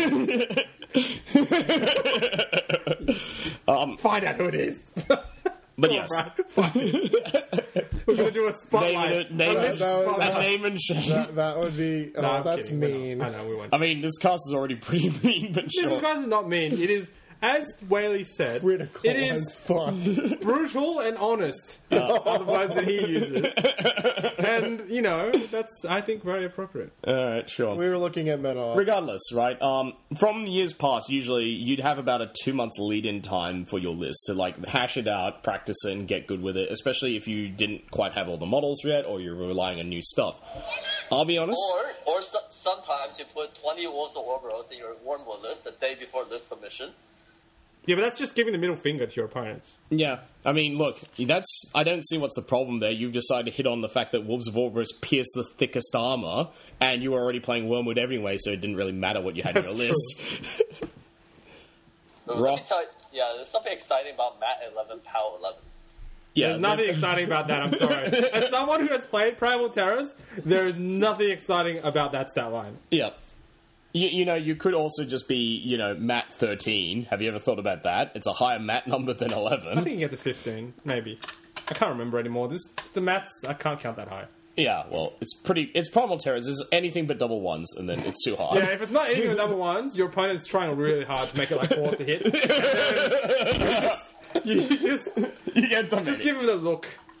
Find out who it is. But yes. We're going to do a spotlight. Name and shame. That would be... that's kidding. mean. I know, we won't. I mean, this cast is already pretty mean, but sure. This cast is not mean. It is... As Whaley said, critical it is brutal and honest are the words that he uses. And, that's, I think, very appropriate. Alright, sure. We were looking at Menoth. Regardless, right, from years past, usually you'd have about a 2 months lead-in time for your list to, hash it out, practice it, and get good with it, especially if you didn't quite have all the models yet, or you're relying on new stuff. I'll be honest. Or sometimes you put 20 Wolves of Orboros in your Wormwood list the day before list submission. Yeah, but that's just giving the middle finger to your opponents. Yeah, I mean, look, I don't see what's the problem there. You've decided to hit on the fact that Wolves of Orboros pierce the thickest armor, and you were already playing Wormwood anyway, so it didn't really matter what you had in your list. Let me tell you, there's something exciting about Matt 11, Pow 11. Yeah, there's nothing exciting about that, I'm sorry. As someone who has played Primal Terrors, there is nothing exciting about that stat line. Yeah. You could also just be, Mat 13. Have you ever thought about that? It's a higher Mat number than 11. I think you get to 15, maybe. I can't remember anymore. The Mats, I can't count that high. Yeah, well, it's Primal Terrors. It's anything but double ones, and then it's too hard. Yeah, if it's not anything but double ones, your opponent's trying really hard to make it 4 to hit. You get them. Just give him the look.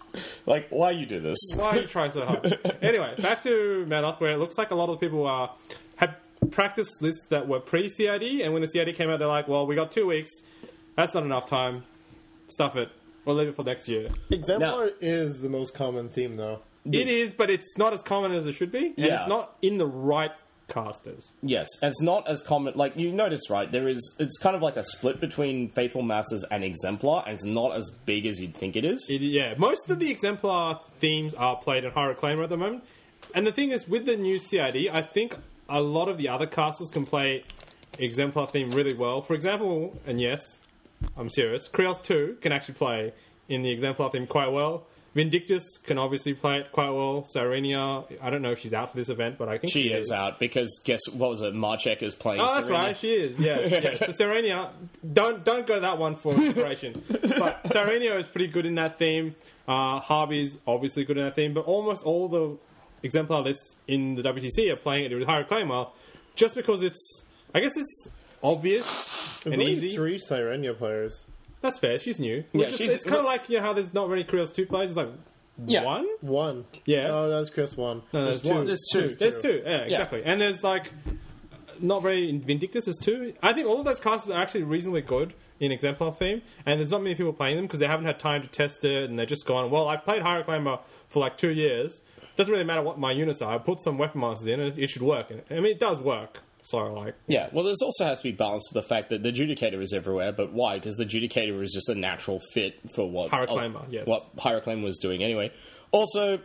Like, why you do this? Why you try so hard? Anyway, back to Manoth, where it looks like a lot of people had practice lists that were pre-CID, and when the CID came out, they're like, well, we got 2 weeks. That's not enough time. Stuff it. We'll leave it for next year. Exemplar is the most common theme, though. It is, but it's not as common as it should be, and Yeah. it's not in the right casters. Yes, and it's not as common. Like, you notice, right? It's kind of like a split between Faithful Masters and Exemplar, and it's not as big as you'd think it is. Yeah, most of the Exemplar themes are played in High Reclaimer at the moment. And the thing is, with the new CID, I think a lot of the other casters can play Exemplar theme really well. For example, and yes, I'm serious, Krios 2 can actually play in the Exemplar theme quite well. Vindictus can obviously play it quite well. Sarenia, I don't know if she's out for this event, but I think She is out because what was it? Marchek is playing. Oh, that's Serena. right, she is. Yes. So Serenia, don't go that one for inspiration. But Serenia is pretty good in that theme. Harvey's obviously good in that theme, but almost all the Exemplar lists in the WTC are playing it with High Reclaimer, just because it's obvious There's and only easy. 3 Sirenia players. That's fair. She's new. Yeah, It's kind of like how there's not many Krios 2 players. It's like Yeah. one. 1. Yeah. Oh, that's Chris 1. No, There's there's 2. There's two. There's 2, yeah, exactly. And there's like not very Vindictus. There's 2. I think all of those casters are actually reasonably good in Exemplar theme, and there's not many people playing them because they haven't had time to test it, and they're just gone. Well, I played High Reclaimer for like 2 years. Doesn't really matter what my units are. I put some weapon masters in, and it should work. I mean, it does work. So like, Yeah, well, there's also has to be balance with the fact that the Judicator is everywhere, but why? Because the Judicator is just a natural fit for what High Reclaimer, yes. what High Reclaimer was doing anyway. Also,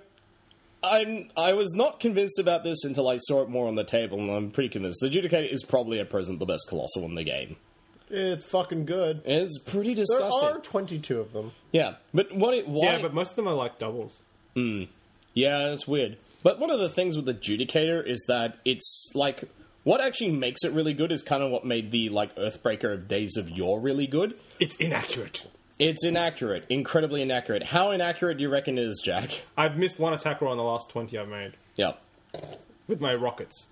I was not convinced about this until I saw it more on the table, and I'm pretty convinced. The Judicator is probably at present the best Colossal in the game. It's fucking good. It's pretty There disgusting. are 22 of them. Yeah, but why? yeah, but most of them are like doubles. Yeah, it's weird. But one of the things with the Judicator is that it's like what actually makes it really good is kind of what made the like Earthbreaker of Days of Yore really good. It's inaccurate. It's inaccurate, incredibly inaccurate. How inaccurate do you reckon it is, Jack? I've missed one attack roll in the last 20 I've made Yep. with my rockets.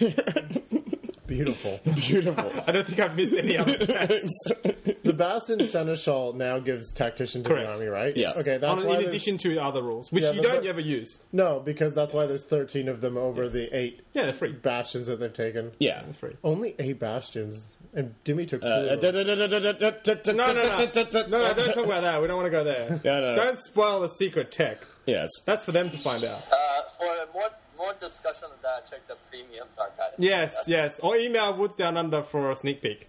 Beautiful. Beautiful. I don't think I've missed any other attacks. The Bastion Seneschal now gives Tactician to Correct. the army, right? Yes. Okay, that's why In there's- addition to other rules, which Yeah, you but- don't ever use. No, because that's why there's 13 of them over the 8 Yeah, they're free. Bastions that they've taken. Yeah. They're free. Only 8 Bastions. And Dimmy took 2. No, don't talk about that. We don't want to go there. Yeah, no. Don't spoil the secret tech. Yes. That's for them to find out. For more discussion on that, check the premium Dark Guidance. Yes. Or email Woods Down Under for a sneak peek.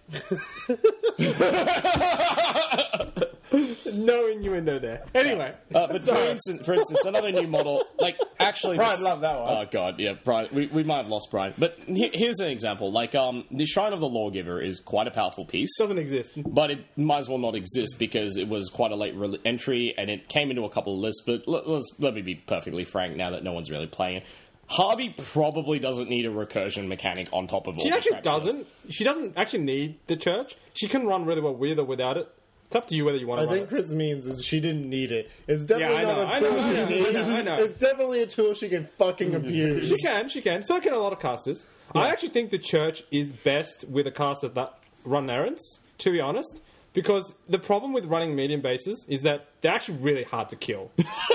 No innuendo there. Anyway. But for instance, another new model, like actually, Brian loved that one. Oh god, yeah, Brian. We might have lost Brian, but here's an example. Like, the Shrine of the Lawgiver is quite a powerful piece, Doesn't exist. but it might as well not exist because it was quite a late entry and it came into a couple of lists. But let me be perfectly frank. Now that no one's really playing it, Harvey probably doesn't need a recursion mechanic on top of all. She the actually crap doesn't. She doesn't actually need the church. She can run really well with or without it. It's up to you whether you want to I run think it. Chris means is she didn't need it. It's definitely Yeah, not I a know, tool I she know, needs. I know. It's definitely a tool she can fucking abuse. She can. So can a lot of casters. I actually think the church is best with a caster that run errands, to be honest. Because the problem with running medium bases is that they're actually really hard to kill.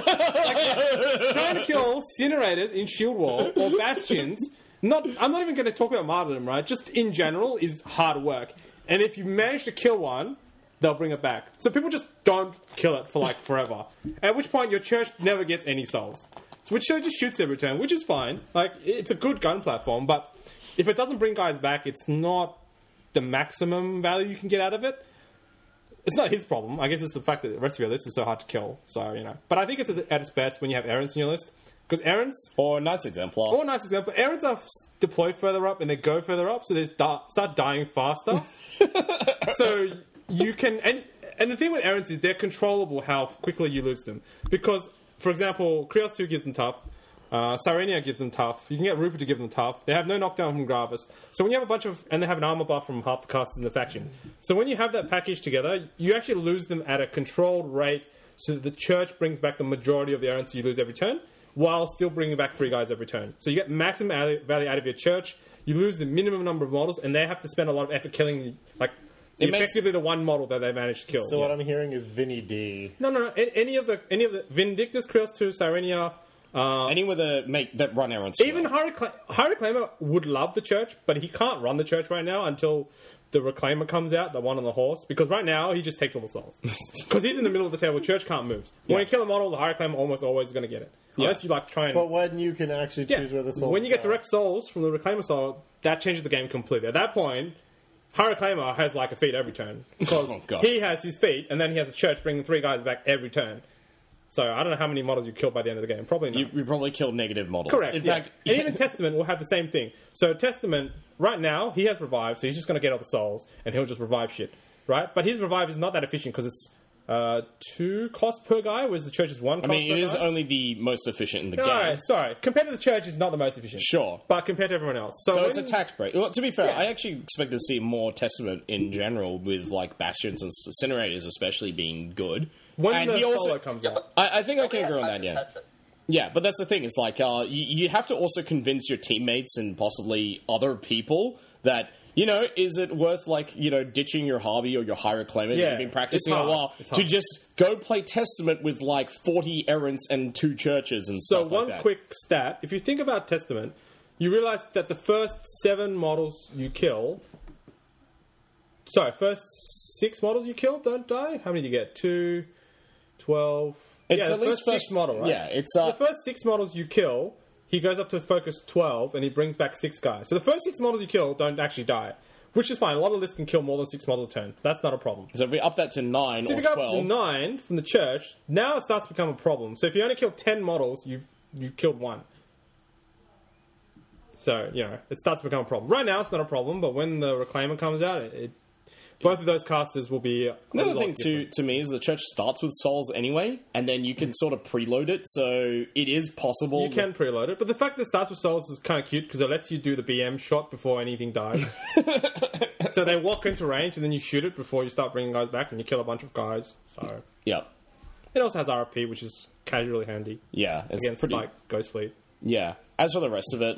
Trying to kill Incinerators in Shield Wall or Bastions, I'm not even going to talk about Martyrdom, right? Just in general is hard work. And if you manage to kill one, they'll bring it back. So people just don't kill it for like forever. At which point your church never gets any souls. So which just shoots every turn, which is fine. Like, it's a good gun platform, but if it doesn't bring guys back, it's not the maximum value you can get out of it. It's not his problem. I guess it's the fact that the rest of your list is so hard to kill. So, you know. But I think it's at its best when you have errands in your list. Because errands, or Knights Exemplar. or Knights Exemplar, errands are deployed further up and they go further up, so they start dying faster. So you can... And the thing with errands is they're controllable how quickly you lose them. Because, for example, Krios 2 gives them tough. Sirenia gives them tough. You can get Rupert to give them tough. They have no knockdown from Gravis. So when you have a bunch of... And they have an armor buff from half the casters in the faction. So when you have that package together, you actually lose them at a controlled rate so that the church brings back the majority of the errands you lose every turn, while still bringing back 3 guys every turn. So you get maximum value out of your church. You lose the minimum number of models, and they have to spend a lot of effort killing, like, Effectively, the one model that they managed to kill. So what I'm hearing is Vinny D. No. Any of the Vindictus, Krios 2, Sirenia. Any with that run errands. Even High Reclaimer would love the church, but he can't run the church right now until the Reclaimer comes out, the one on the horse. Because right now, he just takes all the souls. Because he's in the middle of the table, church can't move. When you kill a model, the High Reclaimer almost always is going to get it. Unless you try and... But when you can actually choose where the souls when you get direct souls from the Reclaimer soul, that changes the game completely. At that point, High Reclaimer has a feat every turn. Because he has his feat, and then he has a church bringing 3 guys back every turn. So I don't know how many models you killed by the end of the game. Probably not. You probably killed negative models. Correct. In fact, and even Testament will have the same thing. So Testament, right now, he has revive, so he's just going to get all the souls, and he'll just revive shit. Right? But his revive is not that efficient because it's 2 cost per guy, whereas the church is 1 cost per guy. It is only the most efficient in the game. No, sorry. Compared to the church, it's not the most efficient. Sure. But compared to everyone else. So it's a tax break. Well, to be fair, I actually expected to see more Testament in general with Bastions and Incinerators especially being good. When the solo comes out. I think I can agree on that, yeah. Yeah, but that's the thing. It's you have to also convince your teammates and possibly other people that, is it worth, ditching your hobby or your High Reclaimer that you've been practicing a while to just go play Testament with, 40 errants and 2 churches and stuff like that. So one quick stat. If you think about Testament, you realize that the first 7 models you kill... Sorry, first 6 models you kill don't die? How many do you get? 2... 12... It's at least first 6 model, right? Yeah, it's... The first 6 models you kill, he goes up to focus 12, and he brings back 6 guys. So the first 6 models you kill don't actually die, which is fine. A lot of lists can kill more than 6 models a turn. That's not a problem. So if we up that to 9 so or 12... if you go up to 9 from the church, now it starts to become a problem. So if you only kill 10 models, you've killed 1. So, it starts to become a problem. Right now, it's not a problem, but when the Reclaimer comes out, both of those casters will be another thing to me is the church starts with souls anyway, and then you can sort of preload it, so it is possible. You can preload it, but the fact that it starts with souls is kind of cute because it lets you do the BM shot before anything dies. So they walk into range and then you shoot it before you start bringing guys back, and you kill a bunch of guys. So yeah, it also has RFP, which is casually handy. Yeah, it's against pretty... Ghost Fleet. Yeah. As for the rest of it,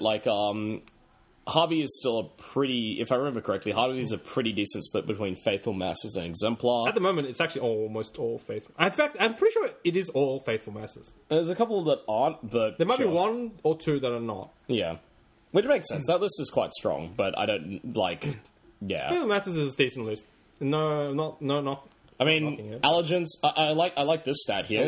Hobby is still a pretty, if I remember correctly, Hobby is a pretty decent split between Faithful Masses and Exemplar. At the moment, it's actually almost all Faithful. In fact, I'm pretty sure it is all Faithful Masses. There's a couple that aren't, but there might be 1 or 2 that are not. Yeah. Which makes sense. That list is quite strong, but I don't, yeah. Faithful Masses is a decent list. No, not... I mean, Allegiance, I like this stat here.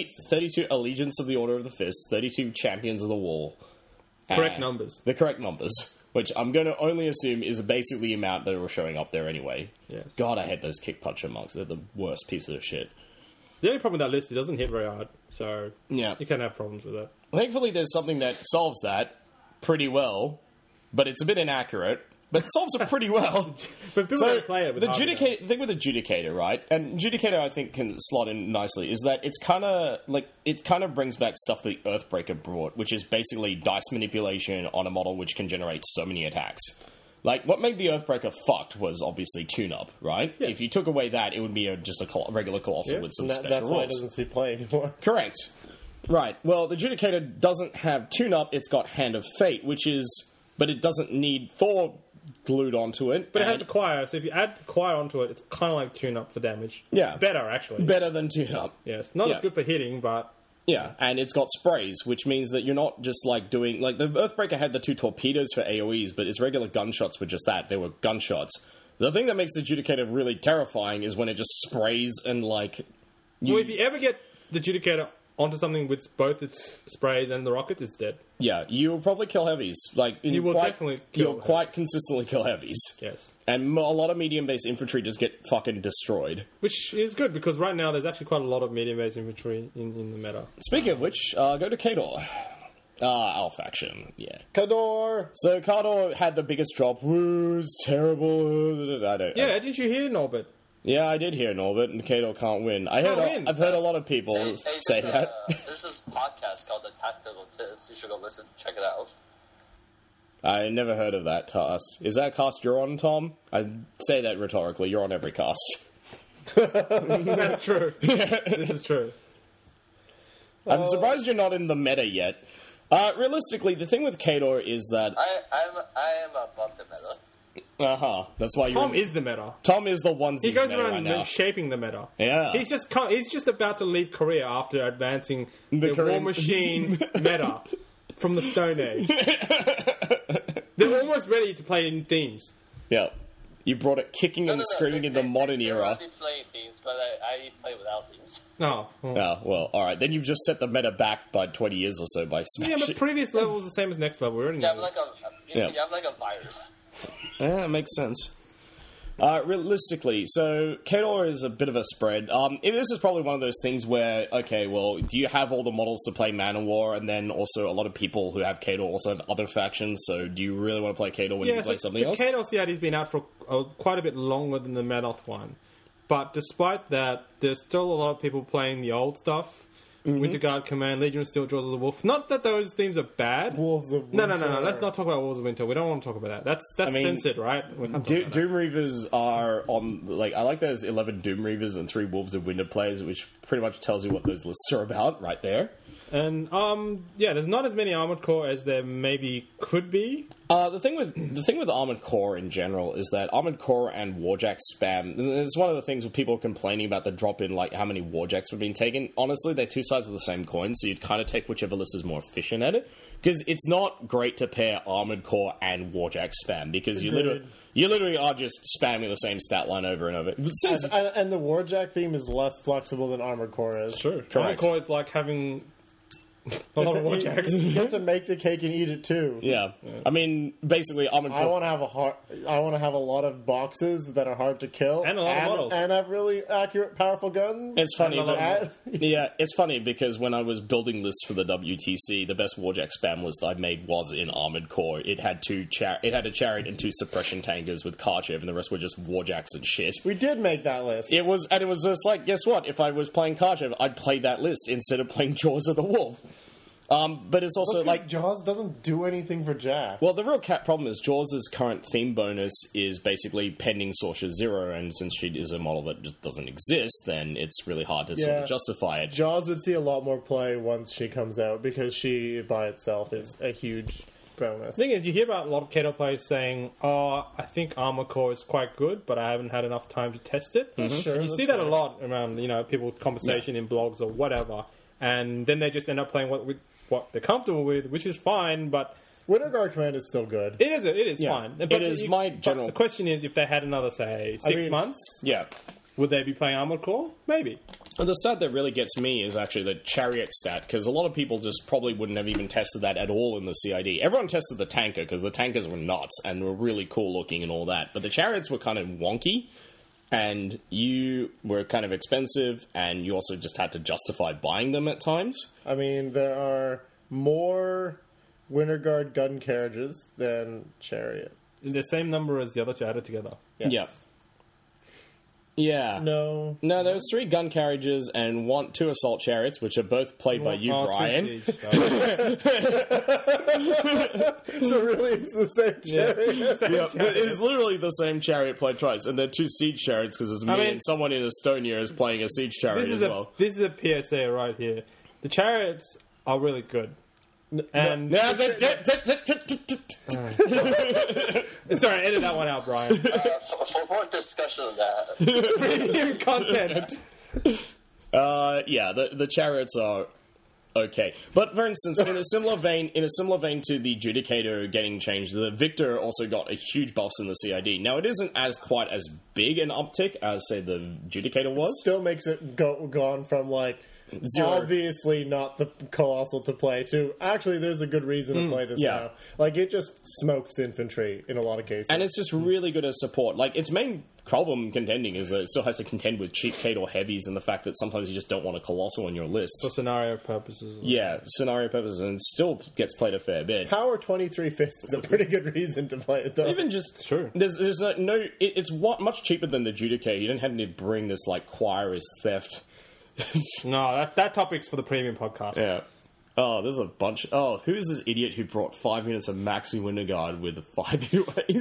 32 Allegiance of the Order of the Fist, 32 Champions of the Wall. Correct numbers. The correct numbers. Which I'm going to only assume is basically the amount that were showing up there anyway. Yes. God, I hate those kick puncher monks. They're the worst pieces of shit. The only problem with that list, it doesn't hit very hard. So you can have problems with it. Thankfully, there's something that solves that pretty well. But it's a bit inaccurate. But it solves it pretty well. But people don't play it with the thing with the Judicator, right? And Judicator, I think, can slot in nicely, is that it's kind of it kind of brings back stuff that Earthbreaker brought, which is basically dice manipulation on a model which can generate so many attacks. What made the Earthbreaker fucked was obviously tune-up, right? Yeah. If you took away that, it would be just a regular Colossal with some special rules. That's why it doesn't see play anymore. Correct. Right. Well, the Judicator doesn't have tune-up, it's got Hand of Fate, but it doesn't need Thor glued onto it. But it has the Choir, so if you add the Choir onto it, it's kind of like tune-up for damage. Yeah. Better, actually. Better than tune-up. Yes. Not as good for hitting, but... Yeah, and it's got sprays, which means that you're not just doing... the Earthbreaker had the 2 torpedoes for AoEs, but its regular gunshots were just that. They were gunshots. The thing that makes the Judicator really terrifying is when it just sprays and, Well, if you ever get the Judicator onto something with both its sprays and the rockets, it's dead. Yeah, you'll probably kill heavies. You will definitely kill You'll quite consistently kill heavies. Yes. And a lot of medium-based infantry just get fucking destroyed. Which is good, because right now there's actually quite a lot of medium-based infantry in the meta. Speaking of which, go to Khador. Our faction, yeah. Khador! So Khador had the biggest drop. Woo, it's terrible. Didn't you hear, Norbert? Yeah, I did hear Norbert, and Khador can't win. I've heard a lot of people say that. There's this podcast called The Tactical Tips. You should go listen, check it out. I never heard of that cast. Is that cast you're on, Tom? I say that rhetorically. You're on every cast. That's true. This is true. I'm surprised you're not in the meta yet. Realistically, the thing with Khador is that... I am above the meta. That's why Tom is the meta. Tom is the one. He goes meta around right now. shaping the meta. Yeah. He's just about to leave Korea after advancing the War Korean- Machine meta from the Stone Age. They're almost ready to play in themes. Yeah. You brought it kicking and screaming in the modern They're era. already playing themes, but I play without themes. Oh. Yeah, well, alright. Then you've just set the meta back by 20 years or so by smashing. Yeah, but previous level is the same as next level. We're in Yeah, I'm levels. like a virus. Yeah, it makes sense. Realistically, so Khador is a bit of a spread. This is probably one of those things where, okay, well, do you have all the models to play Man of War, and then also a lot of people who have Khador also have other factions, so do you really want to play Khador when you play something else? The Khador CID's been out for quite a bit longer than the Madoth one. But despite that, there's still a lot of people playing the old stuff. Winter Guard Command, Legion of Steel, Jaws of the Wolf. Not that those themes are bad. Wolves of No. Winter. Let's not talk about Wolves of Winter. We don't want to talk about that. That's censored, right? We can't talk about that. Doom Reavers are on, like, I like there's 11 Doom Reavers and 3 Wolves of Winter players, which pretty much tells you what those lists are about right there. And there's not as many Armored Core as there maybe could be. The thing with Armored Core in general is that Armored Core and Warjack spam. It's one of the things with people complaining about the drop in, like how many Warjacks have been taken. Honestly, they're two sides of the same coin, so you'd kind of take whichever list is more efficient at it. Because it's not great to pair Armored Core and Warjack spam because you literally are just spamming the same stat line over and over. And the Warjack theme is less flexible than Armored Core is. Sure. Armored Core is like having a lot of Warjacks. You have to make the cake and eat it too. Yeah. I mean, basically, Armored Core. I want to have a lot of boxes that are hard to kill, And a lot of models. and have really accurate, powerful guns. It's funny, And a lot of yeah, it's funny because when I was building lists for the WTC, the best Warjack spam list I made was in Armored Core. It had it had a chariot and 2 suppression tankers with Karchev, and the rest were just Warjacks and shit. We did make that list. It was just like, guess what? If I was playing Karchev, I'd play that list instead of playing Jaws of the Wolf. But it's also like Jaws doesn't do anything for Jack. well, the real problem is Jaws' current theme bonus is basically pending Sorcerer 0, and since she is a model that just doesn't exist, then it's really hard to sort of justify it. Jaws would see a lot more play once she comes out because she by itself is a huge bonus. The thing is, you hear about a lot of Khador players saying, "Oh, I think Armor Core is quite good, but I haven't had enough time to test it." Sure, And you see that a lot around, people conversation in blogs or whatever, and then they just end up playing what they're comfortable with, which is fine, but Winter Guard Command is still good. it is Yeah. fine. It is my general- The question is, if they had another, say, 6 months, Yeah. would they be playing Armored Core? Maybe. And the stat that really gets me is actually the chariot stat, because a lot of people just probably wouldn't have even tested that at all in the CID. Everyone tested the tanker, because the tankers were nuts and were really cool looking and all that, but the chariots were kind of wonky, and you were kind of expensive, and you also just had to justify buying them at times. I mean, there are more Winter Guard gun carriages than chariot. The same number as the other two added together. Yes. Yeah. Yeah. No. No, there was 3 gun carriages and 2 assault chariots, which are both played by you, Oh, Brian. two siege, so- So really, it's the same chariot. Yeah, but it is literally the same chariot played twice, and they're 2 siege chariots because it's me mean- and someone in Estonia is playing a siege chariot This as is well. this is a PSA right here. The chariots are really good. And Now, sorry, edit that one out, Brian. For more discussion of that. Premium content. yeah, the chariots are okay, but for instance, in a similar vein to the Judicator getting changed, the Victor also got a huge buffs in the CID. Now, it isn't quite as big an uptick as say the Judicator was. Still makes it gone from like 0. obviously not the Colossal to play to actually there's a good reason to play this yeah. now. Like it just smokes infantry in a lot of cases. And it's just really good as support. Like, its main problem contending is that it still has to contend with cheap Khador heavies and the fact that sometimes you just don't want a Colossal on your list. For scenario purposes. Yeah, scenario purposes, and it still gets played a fair bit. Power 23 Fists is a pretty good reason to play it though. Even just... True. There's it's much cheaper than the Judicator. You don't have to bring this, like, Choirist theft. No, that topic's for the premium podcast. Yeah. Oh, there's a bunch. Oh, who's this idiot who brought 5 units of Maxi Winter Guard with 5 UAs?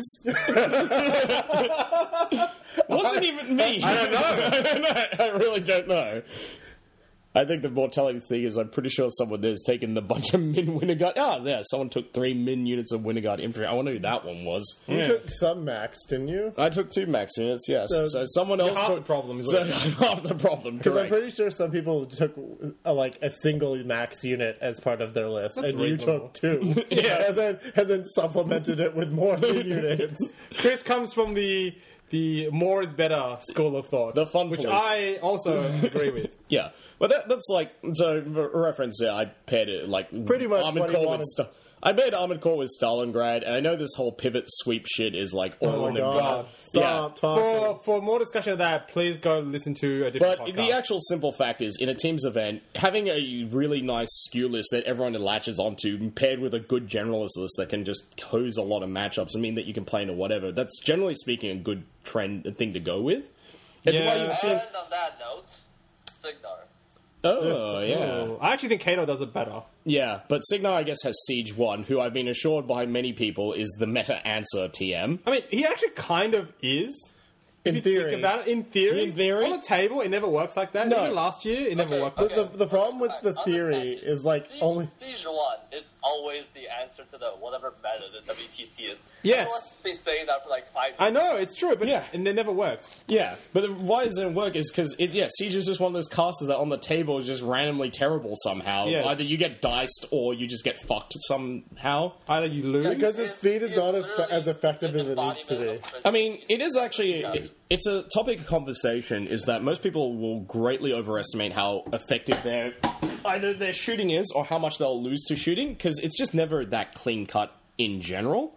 Wasn't even me. I don't know. I really don't know. I think the more telling thing is I'm pretty sure someone there's taken a bunch of Min Winterguard. Oh, there, someone took 3 Min units of Winterguard infantry. I wonder who that one was. You took some max, didn't you? I took 2 max units, yes. So someone else half took... the problem. So half the problem, Because I'm correct. pretty sure some people took a single max unit as part of their list, That's and reasonable. you took 2. Yeah. and then supplemented it with more Min units. Chris comes from the more is better school of thought. The fun which police. I also agree with. Yeah. Well, that's like... So, for reference there, I paired it, like... Pretty much Armored what he Core wanted. with I made Armored Core with Stalingrad, and I know this whole pivot sweep shit is like all Oh in my the god. gut. Stop talking. For more discussion of that, please go listen to a different But podcast. the actual simple fact is, in a team's event, having a really nice skew list that everyone latches onto, paired with a good generalist list that can just hose a lot of matchups and mean that you can play into whatever, that's generally speaking a good thing to go with. It's why you've seen... And on that note, Signar. Oh, yeah. Oh, I actually think Kato does it better. Yeah, but Signar, I guess, has Siege 1, who I've been assured by many people is the meta answer TM. I mean, he actually kind of is. If In you theory. think about it, in theory, In theory? on the table, it never works like that. No. Even last year, it never worked. The problem with the On theory tangent, is like Siege, only. Siege 1 is always the answer to the whatever meta the WTC is. Yes. Everyone's been saying that for like 5 years. I know, it's true, but Yeah. and it never works. Yeah, but why it doesn't work is because, Siege is just one of those casters that on the table is just randomly terrible somehow. Yes. Either you get diced or you just get fucked somehow. Either you lose. Because his speed is not as effective as it needs to be. I mean, it is actually... It's a topic of conversation is that most people will greatly overestimate how effective either their shooting is or how much they'll lose to shooting, because it's just never that clean-cut in general.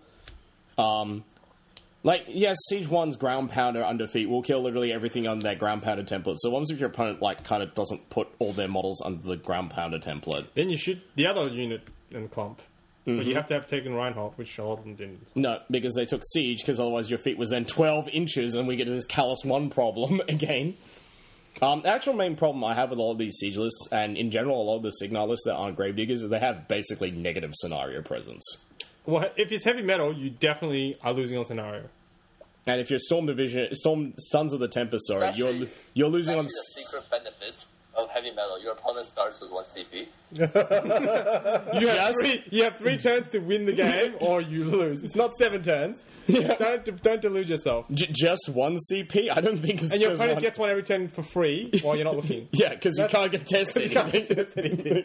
Yes, Siege 1's ground pounder under feet will kill literally everything on that ground pounder template. So once if your opponent kind of doesn't put all their models under the ground pounder template. Then you shoot the other unit and clump. But you have to have taken Reinhardt, which a lot of them didn't. No, because they took Siege, because otherwise your feet was then 12 inches and we get this Callus 1 problem again. The actual main problem I have with all of these Siege lists, and in general a lot of the Signar lists that aren't Gravediggers, is they have basically negative scenario presence. Well, if it's heavy metal, you definitely are losing on scenario. And if you're Storm Stuns of the Tempest, sorry, It's you're losing on... the secret benefit of heavy metal. Your opponent starts with 1 CP. You have 3 turns to win the game, or you lose. It's not 7 turns. Don't delude yourself. Just 1 CP? I don't think it's And your just opponent one. gets one every turn for free while you're not looking. Yeah, because you can't get tested. You can't test anything.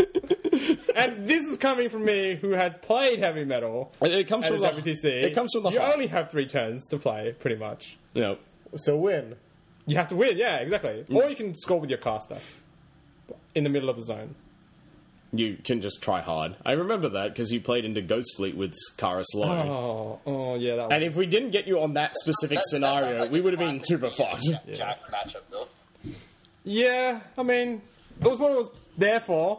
And this is coming from me, who has played heavy metal It comes at from the the WTC. It comes from the You heart. only have 3 turns to play, pretty much. You know, So win. You have to win, yeah, exactly. Or you can score with your caster in the middle of the zone. you can just try hard. I remember that because you played into Ghost Fleet with Kara Slow. Oh, yeah, that one. And if we didn't get you on that specific That scenario, sounds like we a would have been classic super fucked. Jack matchup, though. Yeah, I mean, it was what it was there for.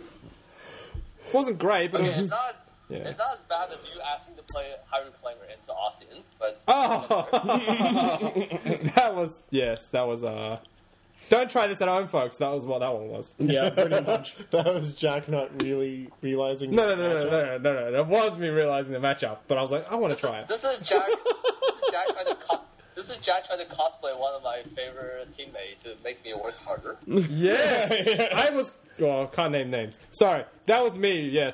It wasn't great, but Okay, it was... it's not as bad as you asking to play Hyrule Clanger into ASEAN, but Oh! that was, Don't try this at home, folks. That was what that one was. Yeah, pretty much. That was Jack not really realizing. No. the matchup. That was me realizing the matchup, but I was like, I want to try it. this is Jack trying to cosplay one of my favorite teammates to make me work harder. Yes! I was... Oh, can't name names. Sorry. That was me, yes.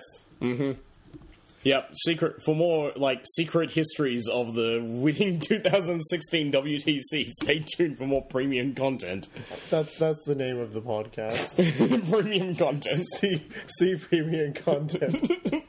Yep, for more secret histories of the winning 2016 WTC. Stay tuned for more premium content. That's the name of the podcast. Premium content. See premium content.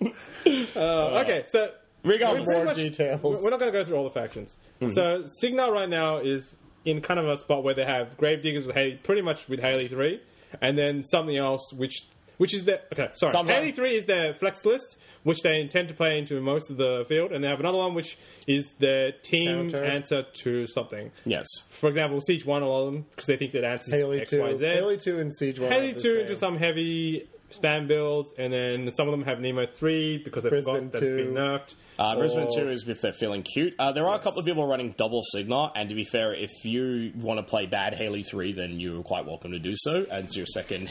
Okay, so... We got Pretty More much- details. We're not going to go through all the factions. So Signar right now is in kind of a spot where they have Gravediggers with pretty much with Haley 3, and then something else which is their... Okay, sorry. Somehow- Haley 3 is their flex list, which they intend to play into most of the field, and they have another one which is their team Counter. answer to something. Yes. For example, Siege 1 a lot of them, because they think that answers Haley X, 2. Y, Z. Haley 2 and Siege 1. Haley are the 2 same. into some heavy spam builds, and then some of them have Nemo 3 because they Brisbane forgot that it's 2. been nerfed. Brisbane Or- 2 is if they're feeling cute. There are a couple of people running double Signar, and to be fair, if you want to play bad Haley 3, then you're quite welcome to do so as your second.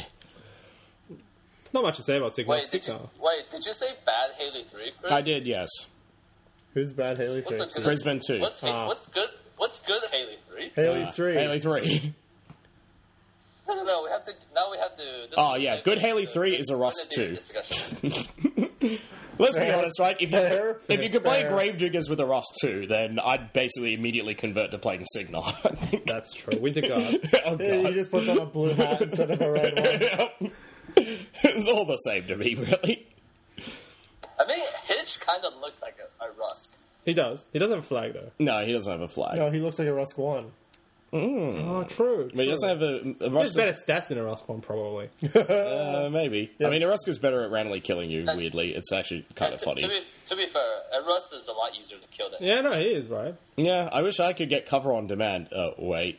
Not much to say about Signar. Wait, did you say bad Haley 3, Chris? I did, yes. Who's bad Haley 3? What's a good, Brisbane 2. What's good? What's good Haley 3? Haley 3. Haley 3. No. We have to now. We have to. This Oh, is yeah. the- Good Haley 3 is a we're Rust gonna do 2. discussion. Let's be Fair. honest, right? If Fair. you could play Fair. Gravediggers with a Rust 2, then I'd basically immediately convert to playing Signar, I think. That's true. Winter Guard. Oh, Yeah, he God. just puts on a blue hat instead of a red one. It's all the same to me, really. I mean, Hitch kind of looks like a Rusk. He does. He doesn't have a flag though. No, he doesn't have a flag. No, he looks like a Rusk 1. Oh, true. But he doesn't have a There's Rust. better stats than a Rust one, probably. Maybe. I mean, Eruska's better at randomly killing you, weirdly. It's actually kind of To funny. be fair, a Rust is a lot easier to kill than. Yeah, no, he is, right? Yeah, I wish I could get cover on demand. Oh, wait.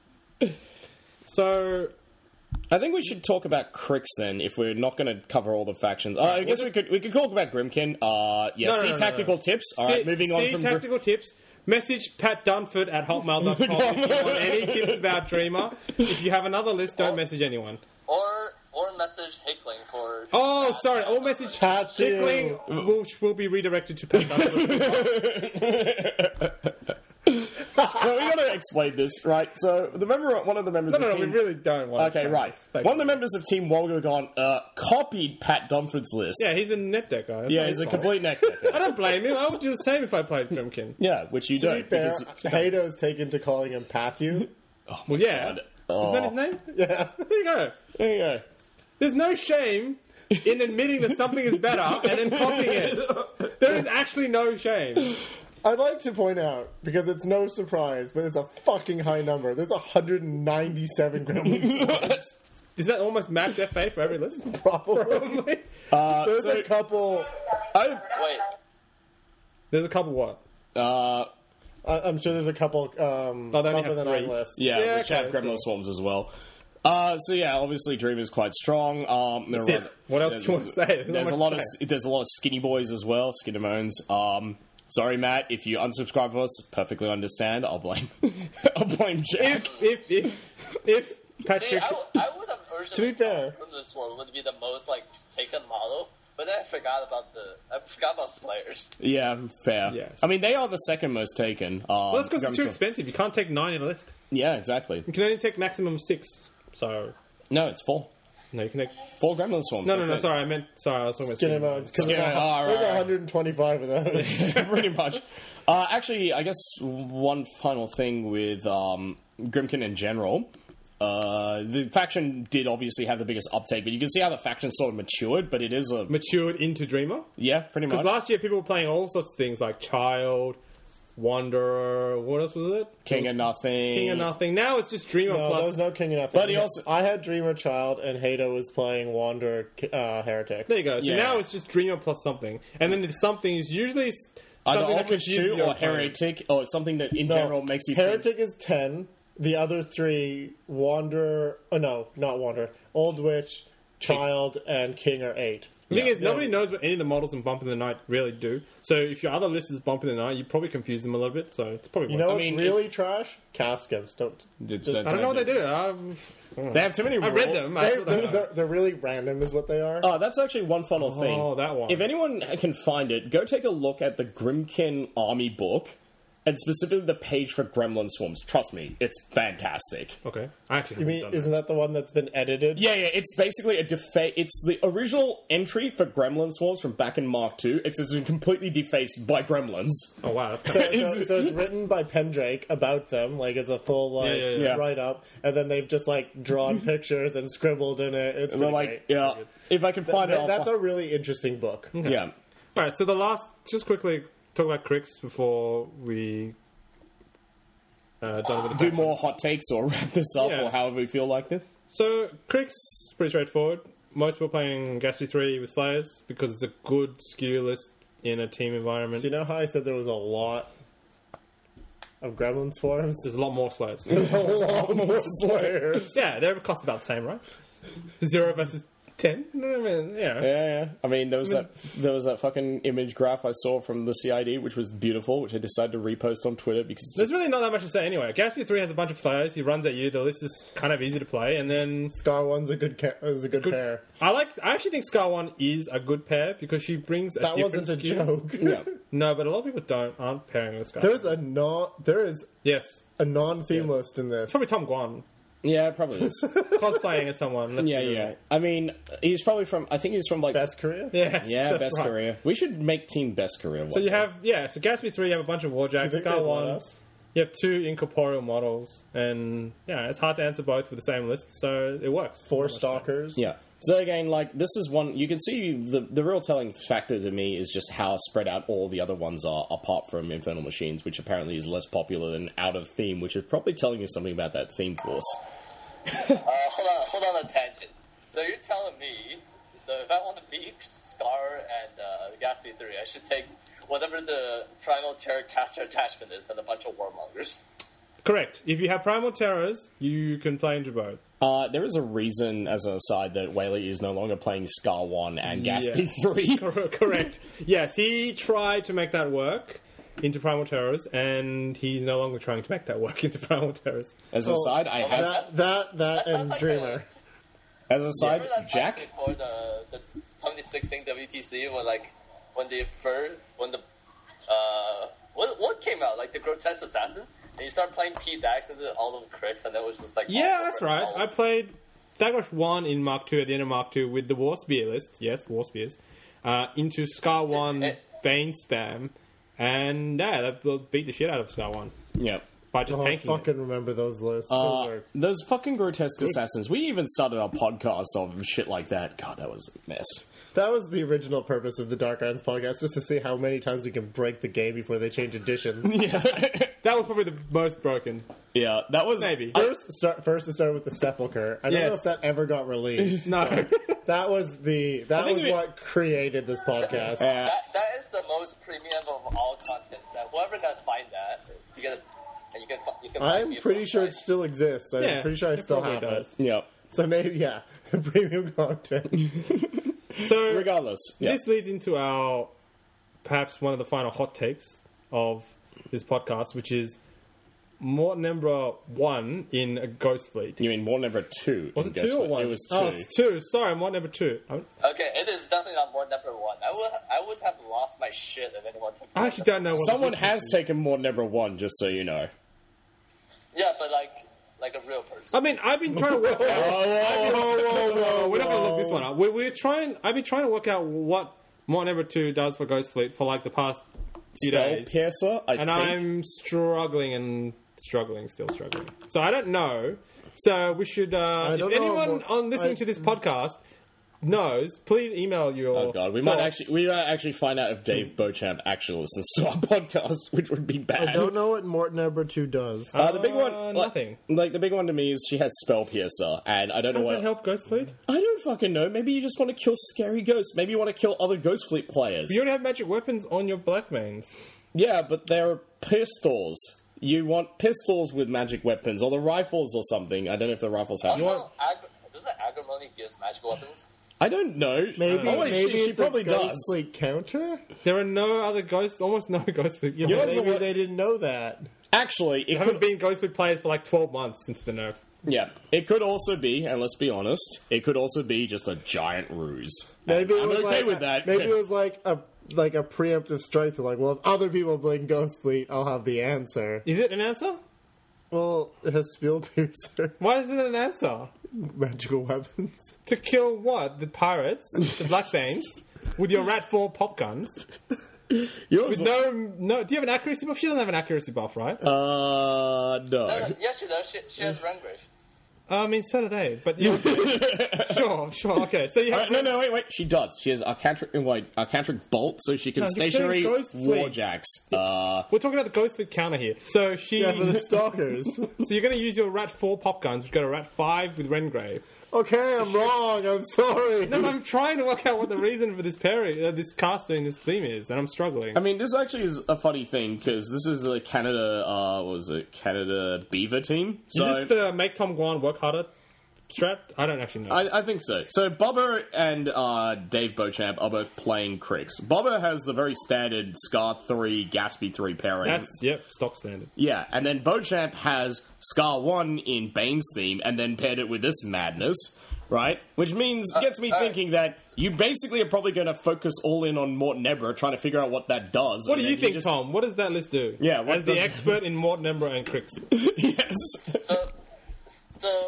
So, I think we should talk about Crix then, if we're not going to cover all the factions. I guess we could talk about Grimkin. No, tactical tips. All right, moving on see from tactical tips. Message Pat Dunford at hotmail.com if you want any tips about Dreamer. If you have another list, don't message anyone. Or message Hickling for. Oh, sorry. All message Pat Hickling will be redirected to Pat Dunford. So we got to explain this, right? So one of the members No, of we Team... really don't want Okay, to. right. One of the members of Team Wolgagon copied Pat Dunford's list. Yeah, he's a net deck guy. Yeah, he's a complete neck. I don't blame him. I would do the same if I played Grimkin. Yeah, which you To be don't. fair, because- Hado's taken to calling him Pathu. Well, yeah. Oh. Isn't that his name? Yeah. There you go. There you go. There's no shame in admitting that something is better and then copying it. There is actually no shame. I'd like to point out, because it's no surprise, but it's a fucking high number. There's 197 Gremlins. Is that almost max FA for every list? Probably. There's so- a couple. Wait, There's a couple what? I'm sure there's a couple they only other have than three. I list. Yeah, which okay, have Gremlin sure. Swarms as well. So yeah, obviously Dream is quite strong. There That's it. What else do you want to say? There's a lot of skinny boys as well, Skinnamones. Sorry, Matt, if you unsubscribe from us, perfectly understand. I'll blame Jack. If Patrick... see, I would have urged. To be fair. this one would be the most taken model, but then I forgot about Slayers. Yeah, fair. Yes. I mean, they are the second most taken. Well, that's because it's too Gremlin- expensive. You can't take 9 in a list. Yeah, exactly. You can only take maximum 6. So... No, it's 4. No, you can take... 4 Gremlin Swarms. No, that's it. sorry. I was talking about... Skinny modes. Because Skinny- there's all right. 125 of those. Pretty much. Actually, I guess one final thing with Grimkin in general. The faction did obviously have the biggest uptake, but you can see how the faction sort of matured, but it is a... Matured into Dreamer. Yeah, pretty much. Because last year people were playing all sorts of things like Child, Wanderer, what else was it? King of Nothing. King of Nothing. Now it's just Dreamer No, there plus... was no King of Nothing. But he also- I had Dreamer Child, and Hado was playing Wanderer Heretic. There you go. So Yeah. now it's just Dreamer plus something. And then the something is usually Either something that Ultimate confuses 2 your or opponent. Heretic, or something that in No, general makes you think... Heretic is 10. The other 3, Wanderer... Oh, no, not Wanderer. Old Witch, Child, and King are 8. The thing Yeah. is, nobody knows what any of the models in Bump in the Night really do. So if your other list is Bump in the Night, you probably confuse them a little bit. So it's probably You know I what's mean, really trash? Caskims. Don't... I I don't know what they do. They have too many rules. I read them. They're really random is what they are. Oh, that's actually one final thing. Oh, that one. If anyone can find it, go take a look at the Grimkin Army book, and specifically the page for Gremlin Swarms. Trust me, it's fantastic. Okay. I actually You mean, haven't done isn't that the one that's been edited? Yeah, it's basically it's the original entry for Gremlin Swarms from back in Mark II, except it's been completely defaced by Gremlins. that. Oh, wow. That's So, kind of... so it's written by Pendrake about them, like it's a full Yeah. write up, and then they've just drawn pictures and scribbled in it. It's And they're pretty like, great. yeah, if I can find it, I'll That's a really interesting book. yeah. All right, so the last... Just quickly talk about Crix before we... done with the Do more hot takes or wrap this up, Yeah. or however we feel like this. So, Crix, pretty straightforward. Most people playing Gatsby 3 with Slayers because it's a good skew list in a team environment. So you know how I said there was a lot of Gremlin Swarms? There's a lot more Slayers. a lot more Slayers. Yeah, they cost about the same, right? 0 versus 10? I mean, yeah. Yeah. I mean, there was that fucking image graph I saw from the CID, which was beautiful, which I decided to repost on Twitter because it's There's really not that much to say anyway. Gatsby 3 has a bunch of Slayers. He runs at you. The list is kind of easy to play. And then Scar One's a good pair. I actually think Scar 1 is a good pair because she brings a That different wasn't a skew. joke. yeah. No, but a lot of people aren't pairing with Scar. There is a non-theme Yes. list in this. Probably Tom Guan. Yeah, it probably is. Cosplaying as someone. Let's Yeah, be real. yeah. I mean, he's probably from. I think he's from like. Best Korea? Yes, Yeah, that's Best right. Korea. We should make Team Best Korea. So you have, so Gatsby 3, you have a bunch of Do you Warjacks, think Scar they'd want 1, us? you have 2 incorporeal models, and yeah, it's hard to answer both with the same list, so it works. 4 Not much so. stalkers. Yeah. So again, like this is one you can see the real telling factor to me is just how spread out all the other ones are, apart from Infernal Machines, which apparently is less popular than Out of Theme, which is probably telling you something about that theme force. Hold on a tangent. So you're telling me, so if I want to beat Scar and Gatsby 3, I should take whatever the Primal Terror caster attachment is and a bunch of Warmongers. Correct. If you have Primal Terrors, you can play into both. There is a reason, as an aside, that Whaley is no longer playing Scar 1 and Gatsby Yes. 3. Correct. Yes, he tried to make that work into Primal Terrors, and he's no longer trying to make that work into Primal Terrors. As an aside, I have... That sounds and like Dreamer. As an aside, Remember that Jack... time before the 2016 WTC when what came out, like the Grotesque Assassin, and you start playing P-Dax into all of the crits, and it was just like... Yeah, all that's over right. all I played Dagrush 1 in Mark II at the end of Mark II with the War Spear list. Yes, War Spears. Into Scar 1 Bane spam. And yeah, that beat the shit out of Scar 1 Yeah. by just I tanking it. fucking remember those lists. Those are Those fucking Grotesque Assassins. We even started our podcast of shit like that. God, that was a mess. That was the original purpose of the Dark Irons podcast, just to see how many times we can break the game before they change editions. That was probably the most broken. Yeah, that was... Maybe. First, it started with the Sepulchre. I don't know Yes. if that ever got released. No. That was think what created this podcast. That is the most premium of all contents, and whoever can find that, you can find I'm me a pretty full sure it price. still exists. I'm pretty sure I it still probably have does. it. Yeah. So maybe, yeah, premium content. So Regardless. Yeah. this leads into our perhaps one of the final hot takes of this podcast, which is Morton Emperor 1 in a Ghost Fleet. You mean Morton Emperor 2? Was in it Ghost 2 or Fleet? 1? It was 2. Oh, it's 2. Sorry, Morton Emperor 2. Okay, it is definitely not more number 1. I would have lost my shit if anyone took I actually don't know what Someone the has taken Morton Emperor 1, just so you know. Yeah, but like a real person. I mean, I've been trying to work out... Whoa, We're not going to look this one up. I've been trying to work out what Morton Emperor 2 does for Ghost Fleet for like the past few Spell days. Piercer, I think. I'm still struggling. So I don't know. So we should, don't if know anyone what- on listening to this podcast knows, please email your Oh god, we might actually find out if Dave Beauchamp actually listens to our podcast, which would be bad. I don't know what Morton Emperor 2 does. The big one, nothing. Like the big one to me is she has Spell Piercer, and I don't know Does what. that help Ghost Fleet? I don't fucking know. Maybe you just want to kill scary ghosts. Maybe you want to kill other Ghost Fleet players. You already have magic weapons on your black mains. Yeah, but they're pistols. You want pistols with magic weapons, or the rifles or something. I don't know if the rifles have. Also, doesn't Agrimony gives magical weapons? I don't know. Maybe, Oh, wait, maybe she it's probably a Ghost does. Fleet counter? There are no other ghosts, almost no Ghost Fleet. You know what's Maybe the- they didn't know that. Actually, it haven't could been Ghost Fleet players for like 12 months since the nerf. Yeah, it could also be, and let's be honest, it could also be just a giant ruse. Maybe And it was I'm okay like with that. Maybe it was like a preemptive strike to like, well, if other people blame Ghost Fleet, I'll have the answer. Is it an answer? Well, it has Spell Piercer, Why is it an answer? magical weapons. To kill what? The pirates? The Black Saints? With your Rat 4 pop guns? Yours With no... Do you have an accuracy buff? She doesn't have an accuracy buff, right? no. Yeah, she does. She has Rengrave. I mean, so do they. But yeah, sure. Okay, so you have... No, wait. She does. She has Arcantric Bolt, so she can No, you're stationary killing Ghost Fleet. Warjacks. We're talking about the Ghost Fleet counter here. So she... Yeah, for the stalkers. So you're going to use your Rat 4 pop guns, which go to Rat 5 with Rengrave. Okay, I'm wrong. I'm sorry. No, I'm trying to work out what the reason for this pairing, this casting, this theme is, and I'm struggling. I mean, this actually is a funny thing, because this is a Canada, Canada Beaver team. So Is this the make Tom Guan work harder strat? I don't actually know. I think so. So Bubba and Dave Beauchamp are both playing Crix. Bubba has the very standard Scar 3, Gatsby 3 pairing. That's, stock standard. Yeah, and then Beauchamp has Scar 1 in Bane's theme, and then paired it with this madness, right? Which gets me thinking that you basically are probably going to focus all in on Morton Emperor, trying to figure out what that does. What do and you then think, Tom? What does that list do? Yeah, what as the does- expert in Morton Emperor and Crix. Yes. So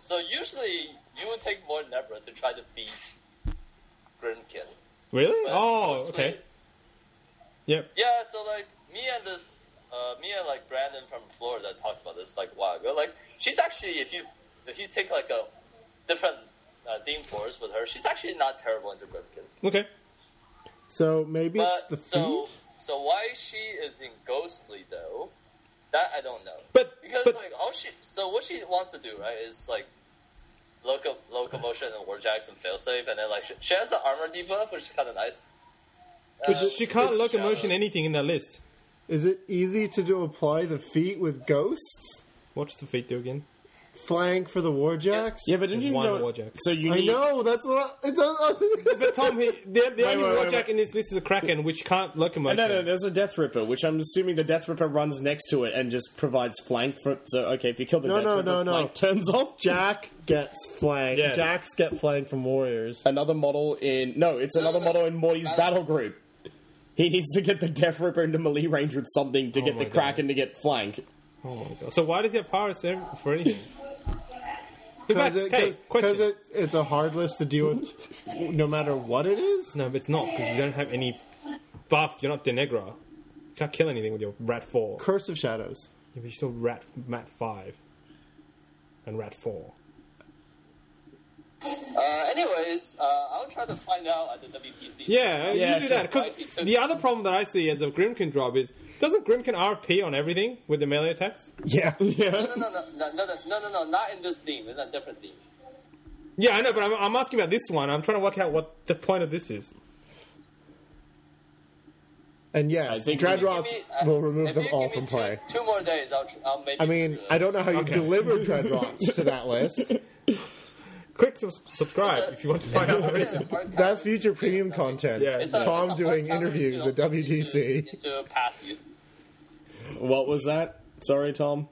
So usually you would take more Nebra to try to beat Grimkin. Really? But Oh, mostly- okay. Yep. Yeah, so like me and like Brandon from Florida talked about this like a while ago. Like she's actually if you take like a different Team Force with her, she's actually not terrible into Grimkin. Okay. So maybe it's But the so feet? why she is in Ghostly though, that I don't know. But Because like what she wants to do right is like locomotion and warjacks and failsafe, and then like she has the armor debuff, which is kind of nice. she can't locomotion shadows. anything in that list. Is it easy to apply the feet with ghosts? What does the feet do again? Flank for the warjacks? Yeah, but didn't There's you one know? Warjack. So you I need. know, that's what it's But Tom, the only wait, Warjack in this list is a Kraken, which can't locomotion. No, there's a Death Ripper, which I'm assuming the Death Ripper runs next to it and just provides flank for. So okay, if you kill the Death Ripper, flank turns off. Jack gets flank. Yes. Jacks get flank from warriors. Another model in it's another model in Morty's battle group. He needs to get the Death Ripper into melee range with something to get my the Kraken to get flank. Oh my god. So why does he have pirates for anything? In fact, okay, question. Because it's a hard list to deal with no matter what it is? No, but it's not, because you don't have any buff. You're not Denegra. You can't kill anything with your Rat 4. Curse of Shadows. You're still Mat 5. And Rat 4. Anyways, I'll try to find out at the WTC. Yeah, Yeah, you do that. sure. Because the other problem that I see as a Grimkin drop is, doesn't Grimkin RP on everything with the melee attacks? Yeah. No, not in this theme. In a different theme. Yeah, I know, but I'm asking about this one. I'm trying to work out what the point of this is. And I yes, think- Dreadrots will remove If them you all give me from play. Two more days, I'll maybe. I mean, I don't know how you Okay. deliver Dreadrots to that list. Click subscribe if you want to find out the reason. That's future premium content. Yeah. Tom doing interviews at WTC. Into a path. What was that? Sorry, Tom.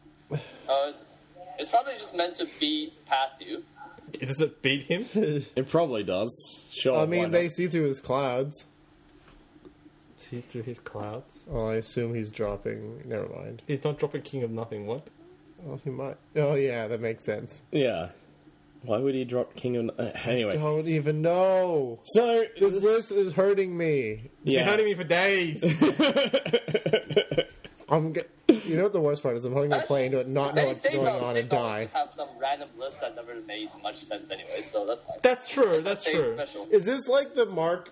It's probably just meant to be Pathu. Does it beat him? It probably does. Sure. I why mean, not? they see through his clouds. See through his clouds. Oh, I assume he's dropping. Never mind. He's not dropping King of Nothing. What? Oh, he might. Oh, yeah, that makes sense. Yeah. Why would he drop King of... anyway. Don't even know. So... This list is hurting me. It's been hurting me for days. You know what the worst part is? I'm holding my play into it, not know what's going on, and die. Have some random list that never made much sense anyway, so that's fine. That's true. That's Nothing true. Special. Is this like the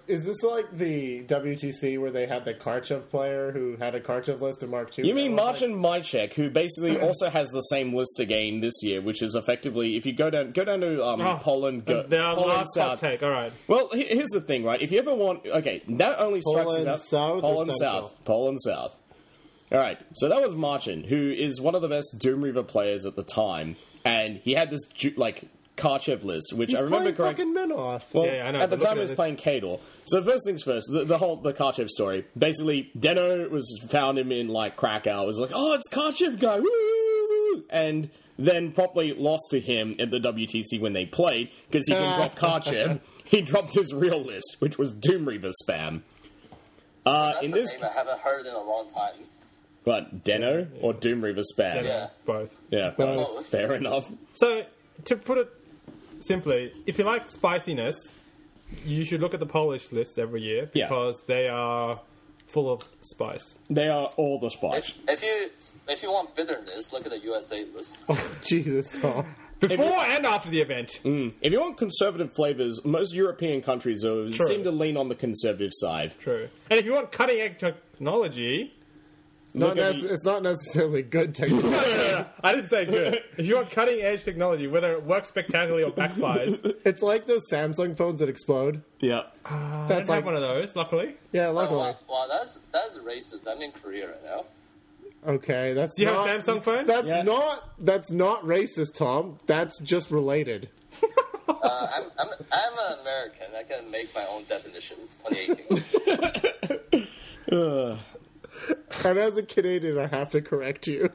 WTC where they had the Karchev player who had a Karchev list in Mark II? You mean Marcin Mychek, who basically also has the same list again this year, which is effectively, if you go down to Poland, The Poland last hot South. take. All right. Well, here's the thing, right? If you ever want... Okay, that only strikes Poland us out... South or Poland Central? South. Poland South. All right, so that was Marcin, who is one of the best Doom Reaver players at the time, and he had this, Karchev list, which He's I remember playing correctly... fucking Minoth. Well, Yeah, I know, at the but time, looking he was at playing Kador. So first things first, the Karchev story. Basically, Deno found him in Krakow. Was like, oh, it's Karchev guy, woo! And then properly lost to him at the WTC when they played because he can drop Karchev. He dropped his real list, which was Doom Reaver spam. That's In a this, name I haven't heard in a long time. what Deno or Doom Reaver spam? Yeah. Both. Yeah, Both. fair enough. So, to put it simply, if you like spiciness, you should look at the Polish list every year Yeah. because they are full of spice. They are all the spice. If you want bitterness, look at the USA list. Jesus, Tom. Before and after the event. If you want conservative flavors, most European countries seem to lean on the conservative side. True. And if you want cutting edge technology, It's not necessarily good technology. no, I didn't say good. If you want cutting edge technology, whether it works spectacularly or backfires, It's like those Samsung phones that explode. Yeah. I That's don't have like, one of those, luckily. yeah, luckily. Wow, that's racist. I'm in Korea right now. Okay, that's Do you not, have a Samsung phone? That's Yeah. that's not racist, Tom. That's just related. I'm an American. I can make my own definitions. 2018. And as a Canadian, I have to correct you.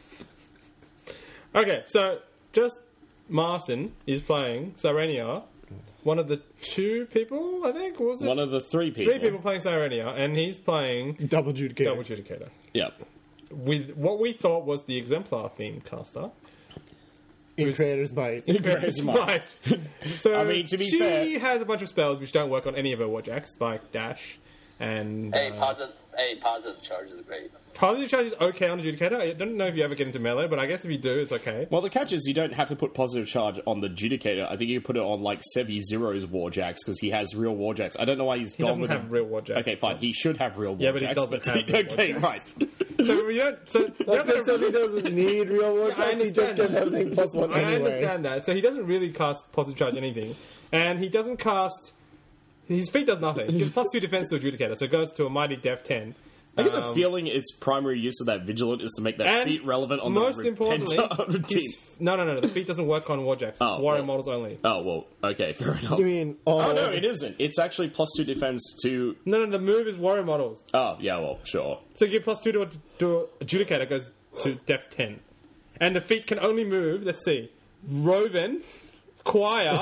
Okay, so just Marcin is playing Sirenia. One of the two people, I think, was it? One of the three people. Three people playing Sirenia, and he's playing Double Judicator. Double Judicator. Yeah. With what we thought was the Exemplar themed caster. In Creator's Might. Creator's Might. So I mean, to be she fair- has a bunch of spells which don't work on any of her warjacks, like Dash and... Positive charge is great. Positive charge is okay on Adjudicator. I don't know if you ever get into melee, but I guess if you do, it's okay. Well, the catch is you don't have to put positive charge on the Judicator. I think you put it on, like, Sevi Zero's Warjacks, because he has real Warjacks. I don't know why he's He gone doesn't with have real warjacks. Okay, fine. He should have real Warjacks. Yeah, but he doesn't have real Okay, Warjacks. right. So we don't... So That's good, so he doesn't need real I Warjacks, he just understand gets that. everything +1 I anyway. understand that. So he doesn't really cast positive charge anything. And he doesn't cast... His feat does nothing. He gives +2 defense to Adjudicator, so it goes to a Mighty Def 10. I get the feeling its primary use of that Vigilant is to make that And feat relevant on most the importantly, Repenter team. No. The feat doesn't work on Warjacks. It's Oh, warrior well. models only. Oh, well, okay, fair enough. You mean... Oh, no, it isn't. It's actually +2 defense to... No, the move is warrior models. Oh, yeah, well, sure. So you get +2 to Adjudicator, goes to Def 10. And the feat can only move, let's see, Roven, Choir,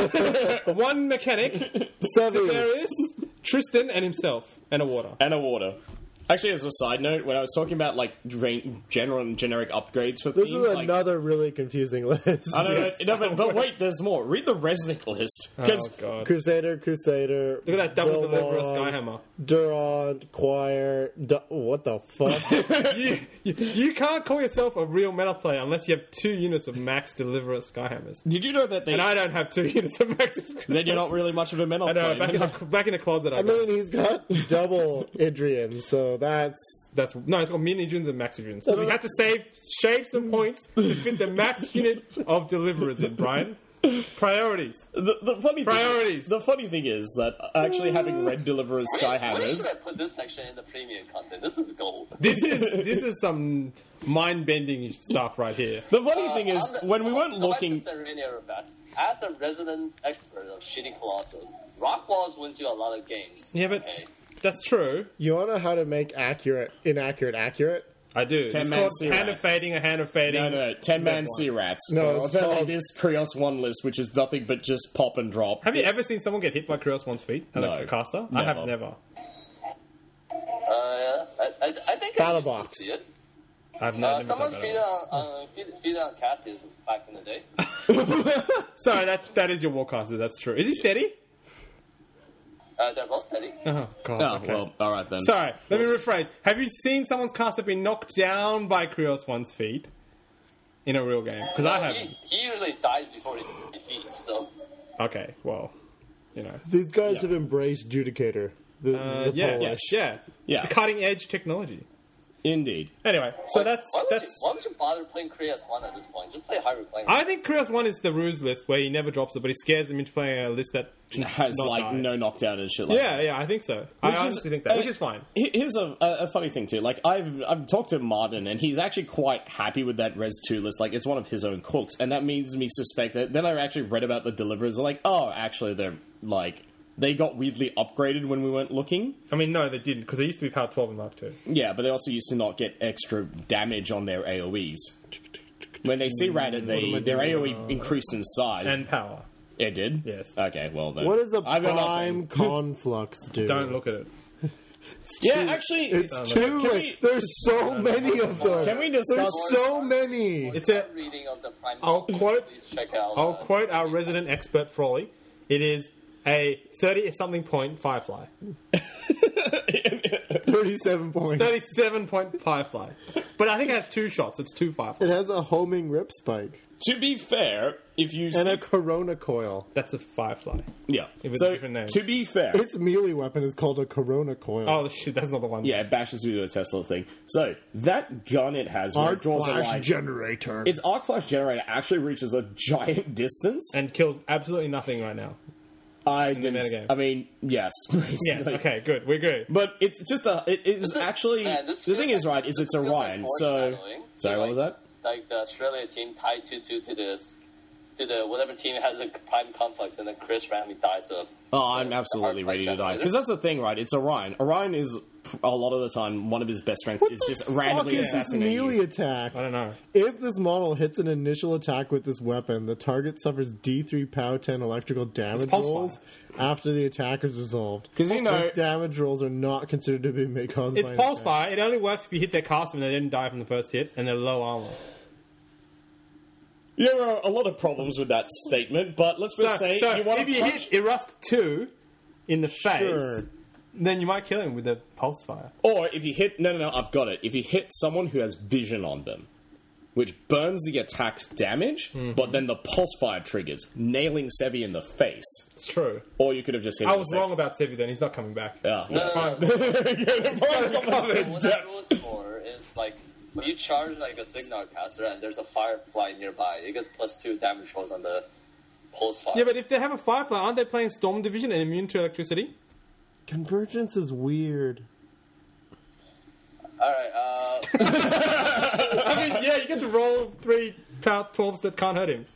one mechanic, Sevi. Darius, Tristan, and himself, and a water. And a water. Actually, as a side note, when I was talking about, like, general and generic upgrades for This themes... is like, another really confusing list. I don't know, but wait, there's more. Read the Resnick list. Oh, Because God. Crusader. Look at that double deliverer Wilmon, Skyhammer. Durand, Choir... what the fuck? You can't call yourself a real meta player unless you have 2 units of max deliverer Skyhammers. did you know that they... And I don't have 2 units of max. Then you're not really much of a mental I know. player. Back in the closet. I mean, he's got double Idrian, so that's... It's got mini Idrians and max Idrians. So we had to shave some points to fit the max unit of deliverers in, Brian. Priorities. The funny Priorities. Thing, the funny thing is that actually having Red Deliverers When should Skyhammers... I put this section in the premium content? This is gold. This is some mind-bending stuff right here. The funny thing is, when we weren't Go looking... back to Serenia Robust. As a resident expert of shitty Colossus, Rock Walls wins you a lot of games. Yeah, but Okay? that's true. You wanna know how to make inaccurate accurate? I do. It's 10-man called C-Rat. Hand of Fading, a Hand of Fading. No, 10-man C-Rats. No, Or it's alternatively, called- this Krios 1 list, which is nothing but just pop and drop. Have you ever seen someone get hit by Krios 1's feet? No. Like a caster? I have never. I think Battle I used box. to see it. I've never Someone done feed that. on Cassius back in the day. Sorry, that is your Warcaster. That's true. Is he steady? They're both steady. Oh, God. Oh, okay. well, alright then. Sorry, let me Whoops. rephrase. Have you seen someone's caster be knocked down by Krios 1's feet in a real game? Because I haven't. He usually dies before he defeats, so... Okay, well, you know. These guys have embraced Judicator. The Yeah, Polish. yeah. Yeah. The cutting edge technology. Indeed. Anyway, so why that's. would you bother playing Krios 1 at this point? Just play High Reclaimer. I think Krios 1 is the ruse list where he never drops it, but he scares them into playing a list that Has, not like, die. no knockdown and shit like that. Yeah, I think so. I honestly think that, which is fine. Here's a funny thing too. Like I've talked to Martin, and he's actually quite happy with that Res 2 list. Like it's one of his own cooks, and that means me suspect that. Then I actually read about the Deliverers. Like, oh, actually, they're like they got weirdly upgraded when we weren't looking. I mean, no, they didn't, because they used to be power 12 in Mark 2. Yeah, but they also used to not get extra damage on their AoEs. When they C-ratted, their AoE increased in size. And power. It did? Yes. Okay, well then. What does a I've got prime nothing. conflux do? Don't look at it. Yeah, actually, It's Can too we- late. There's so many of them. Can we discuss? There's so many. It's a. reading of the Prime I'll quote. Please check out. I'll quote our resident expert Frawley. It is a 30-something point Firefly. 37 points. 37-point Firefly. But I think it has 2 shots. It's 2 Firefly. It has a homing rip spike To be fair, if you and see, a corona coil. That's a Firefly. yeah. With a So different name. to be fair, Its melee weapon is called a corona coil. Oh, shit, that's not the one. yeah, it bashes you to a Tesla thing. So that gun it has, where Arc it draws a flash line, generator. its arc flash generator actually reaches a giant distance. And kills absolutely nothing right now. I the didn't. metagame. I mean, yes, Yes, basically. okay, good. We agree. But it's just it is This is- actually man, this the feels thing is like- right is this it's feels like Orion. So foreshadowing. sorry, what was that? Like the Australia team tied 2-2 to the whatever team has a prime conflict, and then Chris randomly dies of. Oh, I'm absolutely ready to die. Because that's the thing, right? It's Orion. Orion is, a lot of the time, one of his best strengths is just randomly is this assassinating melee you. attack? I don't know. If this model hits an initial attack with this weapon, the target suffers D3 POW 10 electrical damage pulse rolls after the attack is resolved. 'Cause you know- Those damage rolls are not considered to be made caused It's by an pulse attack. fire. It only works if you hit their caster and they didn't die from the first hit, and they're low armor. Because you know, It's pulse fire. It only works if you hit their caster and they didn't die from the first hit, and they're low armor. It's pulse fire. It only works if you hit their caster and they didn't die from the first hit, and they're low armor. There are a lot of problems with that statement, but let's just say you want if you hit Irusk 2 in the face, Sure. then you might kill him with the pulse fire. Or if you hit... No, I've got it. If you hit someone who has vision on them, which burns the attack's damage, but then the pulse fire triggers, nailing Sevi in the face. It's true. Or you could have just hit him I in was the wrong about Sevi then. He's not coming back. Yeah. No. Yeah, What that rules for is like when you charge like a Signar caster and there's a Firefly nearby, it gets +2 damage rolls on the pulse fire. Yeah, but if they have a Firefly, aren't they playing Storm Division and immune to electricity? Convergence is weird. Alright, I mean, yeah, you get to roll 3 power 12s that can't hurt him.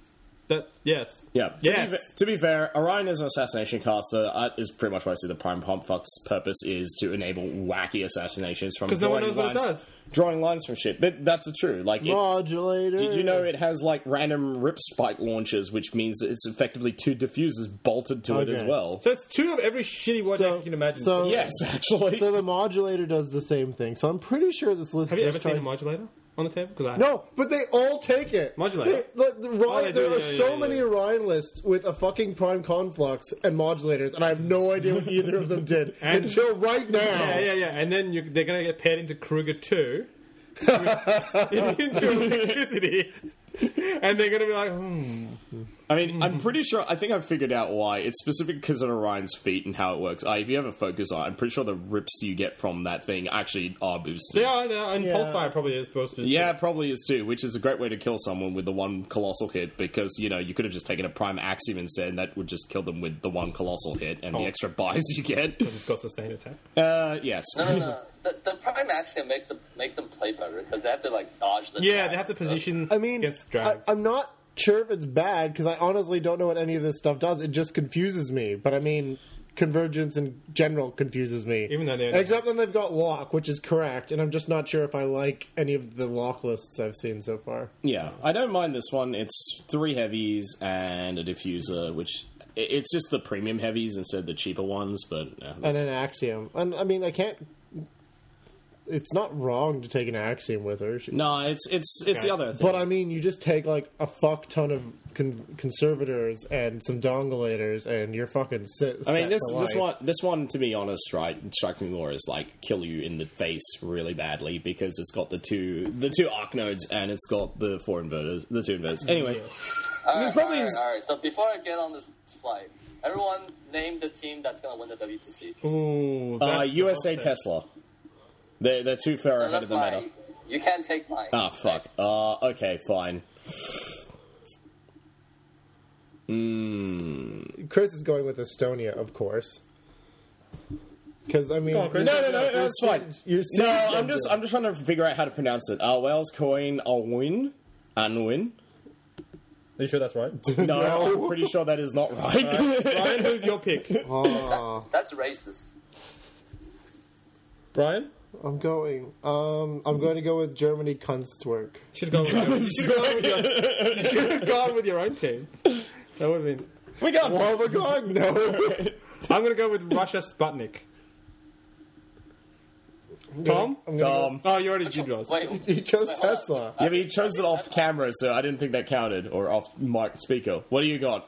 Yes. Yeah. Yes. To be fair, Orion is an assassination caster. Is pretty much what I see the Prime Pump Fuck's purpose is to enable wacky assassinations from 'Cause no one drawing knows what it lines. does. Drawing lines from shit. But that's true. Like, Modulator. did you know it has like random rip spike launchers, which means that it's effectively 2 diffusers bolted to it as Okay. well. So it's 2 of every shitty word you can imagine. so- Yes, actually. So the modulator does the same thing. So I'm pretty sure this list have you ever just seen a tries- modulator on the table? Because I No, but they all take it. Modulator? There do, are yeah, so yeah, many yeah. Orion lists with a fucking Prime Conflux and modulators, and I have no idea what either of them did And- until right now. Yeah. And then they're going to get paired into Kruger 2. Into electricity. And they're going to be like, I mean, I'm pretty sure. I think I've figured out why. It's specific because of Orion's feet and how it works. If you have a focus on, I'm pretty sure the rips you get from that thing actually are boosted. they are, and Yeah. Pulse Fire probably is supposed to. Yeah, it probably is too, which is a great way to kill someone with the one colossal hit because, you know, you could have just taken a Prime Axiom instead and that would just kill them with the one colossal hit and the extra buys you get. It's got sustained attack. Yes. no. The Prime Axiom makes them play better because they have to like dodge the Yeah, drags they have to and stuff. position I mean, against drags. I'm not sure if it's bad because I honestly don't know what any of this stuff does. It just confuses me. But I mean, Convergence in general confuses me. Even though they're- except then they've got Lock, which is correct, and I'm just not sure if I like any of the Lock lists I've seen so far. Yeah, I don't mind this one. It's 3 heavies and a diffuser, which it's just the premium heavies instead of the cheaper ones, but And an Axiom. And I mean, I can't. It's not wrong to take an Axiom with her. no, it's the other thing. But I mean, you just take like a fuck ton of conservators and some dongulators, and you're fucking set. I mean, set for life. this one, to be honest, right, strikes me more as like kill you in the face really badly because it's got the two arc nodes and it's got the 2 inverters. Anyway, All right, probably all is- right. So before I get on this flight, everyone name the team that's going to win the WTC. Ooh, that's the USA upset. Tesla. They're too far ahead of That's the meta. mine. You can't take mine. Ah, fuck. Next. Okay, fine. Chris is going with Estonia, of course. Because I mean, on, Chris. No, it's fine. You're No, I'm just trying to figure out how to pronounce it. Wales Coin Alwyn. Anwin. Are you sure that's right? No, I'm pretty sure that is not right. Brian, who's your pick? That's racist. Brian? I'm going to go with Germany Kunstwerk. You should have gone with your own team. That would have been. We got Oh my god, no! I'm going to go with Russia Sputnik. Tom? Tom. Oh, you already did yours. Wait, He chose wait, hold on. Tesla. Yeah, but he chose it off camera, so I didn't think that counted, or off mic speaker. What do you got?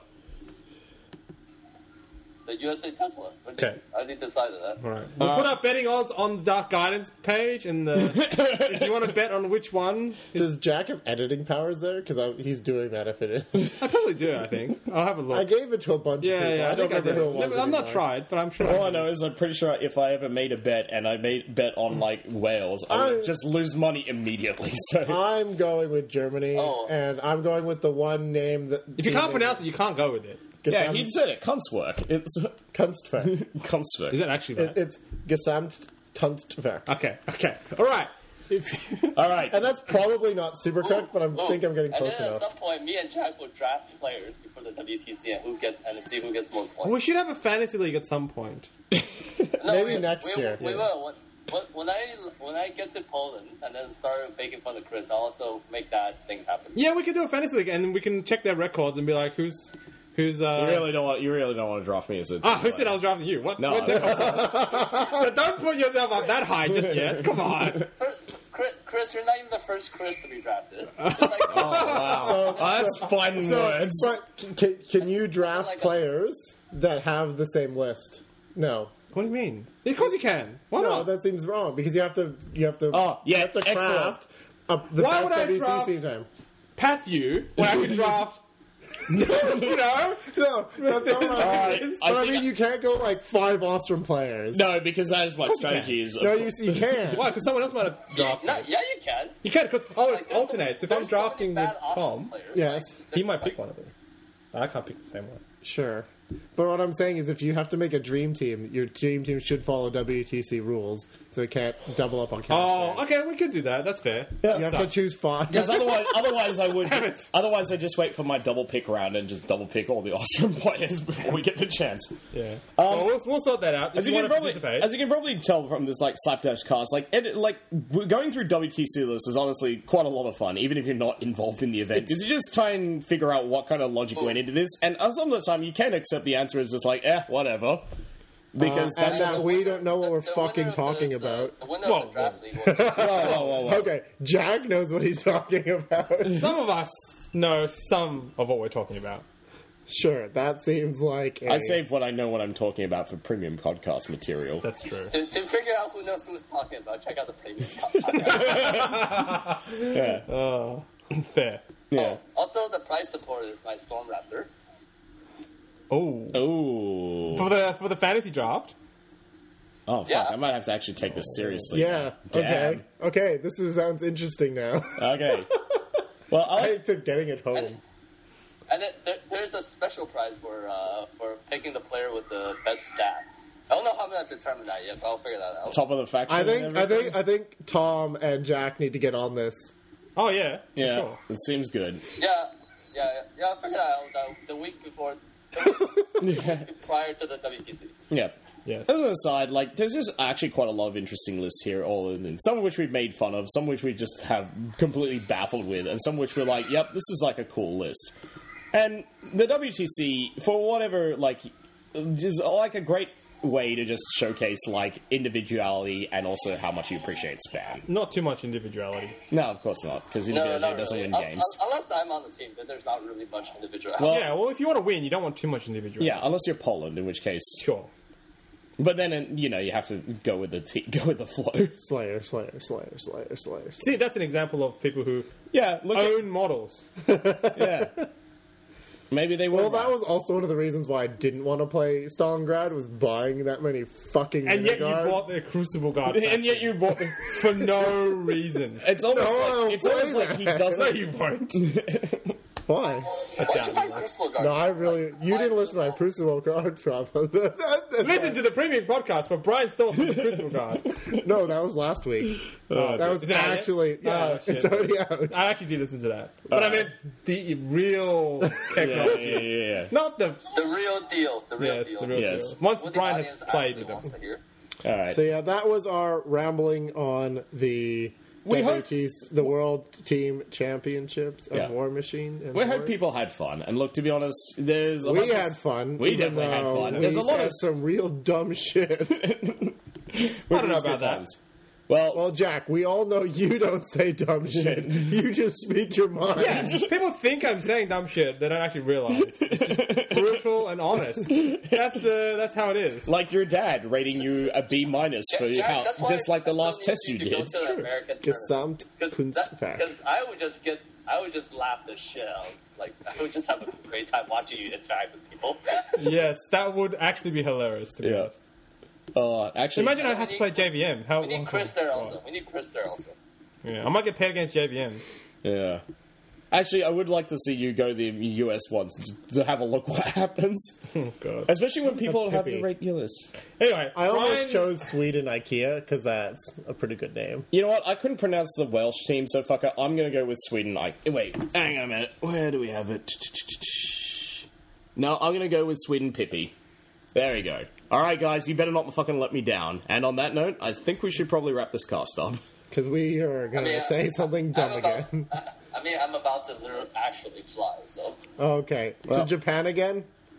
The USA Tesla. Okay. I already decided that. All right. We'll put our betting odds on the Dark Guidance page, and if you want to bet on which one, Does Jack have editing powers there? Because he's doing that if it is. I probably do. I think I'll have a look. I gave it to a bunch of people. I don't remember who it was. I'm not anymore. tried, but I'm sure. All I know is I'm pretty sure if I ever made a bet and I bet on like Wales, I would just lose money immediately. So I'm going with Germany, Oh. and I'm going with the one name that. If you can't pronounce it, you can't go with it. yeah, he said it. Kunstwerk. It's Kunstwerk. Kunstwerk. Is that actually right? It's Gesamt Kunstwerk. Okay. All right. All right. And that's probably not super correct, but I think I'm getting close And then enough. at some point, me and Jack will draft players before the WTC and see who gets more points. We should have a fantasy league at some point. No, Maybe next year. We will. When I get to Poland and then start making fun of Chris, I'll also make that thing happen. Yeah, we can do a fantasy league, and then we can check their records and be like, who's. You really don't want to draft me as a who said I was drafting you? What? No. What? So don't put yourself up that high just yet. Come on. Chris, you're not even the first Chris to be drafted. It's like, Wow. That's fighting words. But can you draft players that have the same list? No. What do you mean? Of course you can. Why No, not? that seems wrong because you have to Oh, yeah, you have to craft the Why would I best draft- WCC time. Pathu, when I could draft. No. No, that's not what I mean. I But I think mean, you can't go like 5 Ostrom players. No, because that is my strategy. Is No, you can. Why? Because someone else might have drafted. yeah, you can. You can, because it Like, there's alternates. If so- I'm there's so many drafting bad with Arsenal Tom, players. Yes, he might pick one of them. I can't pick the same one. sure. But what I'm saying is, if you have to make a dream team, your dream team should follow WTC rules, so it can't double up on counter. Oh, okay, we could do that. That's fair. You have to choose 5. Because otherwise I would. Damn it. Otherwise, I just wait for my double pick round and just double pick all the Austrian players before we get the chance. Yeah. Well, we'll sort that out. If As you you, want can to probably, participate. as you can probably tell from this like slapdash cast, going through WTC lists is honestly quite a lot of fun, even if you're not involved in the event. Because you just try and figure out what kind of logic went into this, and some of the time you can accept the answer as just like, whatever. Because and that's that we don't know what we're fucking talking about. The winner of the draft league. whoa. Okay, Jack knows what he's talking about. Some of us know some of what we're talking about. Sure, that seems like I save what I know what I'm talking about for premium podcast material. That's true. To figure out who knows who's talking about, check out the previous podcast. Yeah. Fair. Yeah. Also, the prize support is my Storm Raptor. Oh. Oh. For the fantasy draft? Oh, fuck. Yeah. I might have to actually take this seriously. Yeah. Damn. Okay. This sounds interesting now. Okay. Well, I I like hate to getting it home. And there's a special prize for picking the player with the best stat. I don't know how I'm gonna determine that yet, but I'll figure that out. top of the faction. I think Tom and Jack need to get on this. Oh, yeah. for Yeah, Sure. it seems good. Yeah. I'll figure that out the week before, prior to the WTC. Yeah. Yes. As an aside, there's just actually quite a lot of interesting lists here, all in. Some of which we've made fun of, some of which we just have completely baffled with, and some of which we're like, yep, this is like a cool list. And the WTC, for whatever, is like a great way to just showcase, individuality and also how much you appreciate spam. Not too much individuality. No, of course not, because No, individuality not doesn't really. win games. Unless I'm on the team, then there's not really much individuality. Well, Yeah, well, if you want to win, you don't want too much individuality. Yeah, unless you're Poland, in which case... Sure. But then, you have to go with the flow. Slayer. See, that's an example of people who Yeah, look own models. yeah. Maybe they will. Well, that was also one of the reasons why I didn't want to play Stalingrad, was buying that many fucking And yet you Renegade. bought the Crucible Guard. And yet you bought the... for no reason. It's almost No, it's almost play like he that. No, doesn't... you won't. Why? Why'd you buy Crucible Guard? No, I really... You didn't listen to my Crucible card problem. Listen to the premium podcast for Brian Stoltz of the Crucible Guard. No, that was last week. That was Is it out yet? actually... Yeah, Oh, shit. it's already out. I actually did listen to that. But I meant the real technology. Yeah. Not the... The real deal. The real Yes, deal. the real Yes. deal. Once What the Brian audience has played actually with them. wants to hear. All right. So yeah, that was our rambling on the We hope- WT's, the World Team Championships of Yeah. War Machine. And We Horde. hope people had fun. And look, to be honest, there's a We bunch of- had fun. We even definitely had though fun. We There's a lot said of... some real dumb shit. I don't know about that. Well, Jack, we all know you don't say dumb shit. You just speak your mind. Yeah, people think I'm saying dumb shit. They don't actually realize. It's just brutal and honest. That's how it is. like your dad rating you a B- for Jack, how, that's why just like the I last still test need you to go did. to the American tournament. Gesamtkunstwerk. Because I would just laugh the shit out. I would just have a great time watching you interact with people. Yes, that would actually be hilarious, to be Yeah. honest. Actually, Imagine I had to play JVM. How We need Chris there also. Yeah, I might get paired against JVM. Yeah. Actually, I would like to see you go the US once to have a look what happens. Oh, God. Especially when people have hippie. to rate your list. Anyway, I almost Brian, chose Sweden IKEA because that's a pretty good name. You know what? I couldn't pronounce the Welsh team, so fuck it. I'm going to go with Sweden. Wait, hang on a minute. Where do we have it? No, I'm going to go with Sweden Pippi. There we go. All right, guys, you better not fucking let me down. And on that note, I think we should probably wrap this cast up. Because we are going to say something dumb again. I'm about to literally actually fly, so. Okay. Well- to Japan again?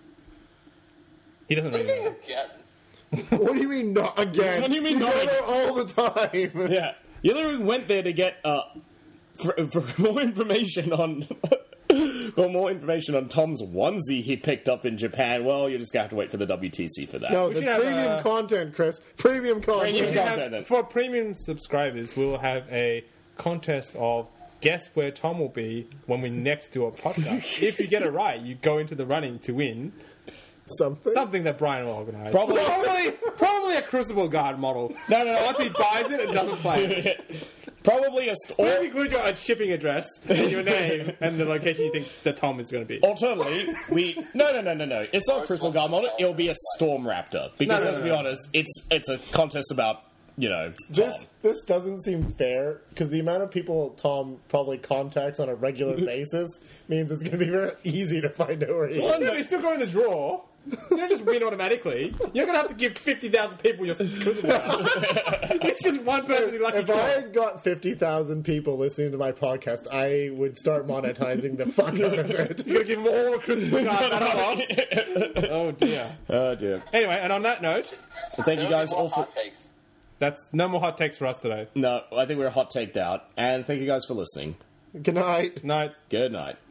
he doesn't What do really you know. mean again? What do you mean not again? What do you mean go not there all the time. Yeah. You literally went there to get for more information on. Well, more information on Tom's onesie he picked up in Japan. Well, you're just going to have to wait for the WTC for that. No, the premium content, Chris. Premium content. For premium subscribers, we'll have a contest of guess where Tom will be when we next do a podcast. If you get it right, you go into the running to win something that Brian will organise. Probably a Crucible Guard model. No. Once he buys it and doesn't play it. Probably Please include your shipping address and your name and the location you think that Tom is going to be. Alternatively, No. It's not a Crucible Guard model. It'll be a Storm Raptor. Because let's be honest, it's a contest about, Tom. This doesn't seem fair, because the amount of people Tom probably contacts on a regular basis means it's going to be very easy to find out where he is. Well, no, he's still going to the draw. You don't just win automatically. You're going to have to give 50,000 people your Crucible. It's just one person who lucky. If I had got 50,000 people listening to my podcast, I would start monetizing the fuck out of it. You're going to give them all the Crucible cards. Oh, dear. Oh, dear. Anyway, and on that note... Thank you guys all for... hot takes. That's no more hot takes for us today. No, I think we're hot taked out. And thank you guys for listening. Good night. Night. Good night.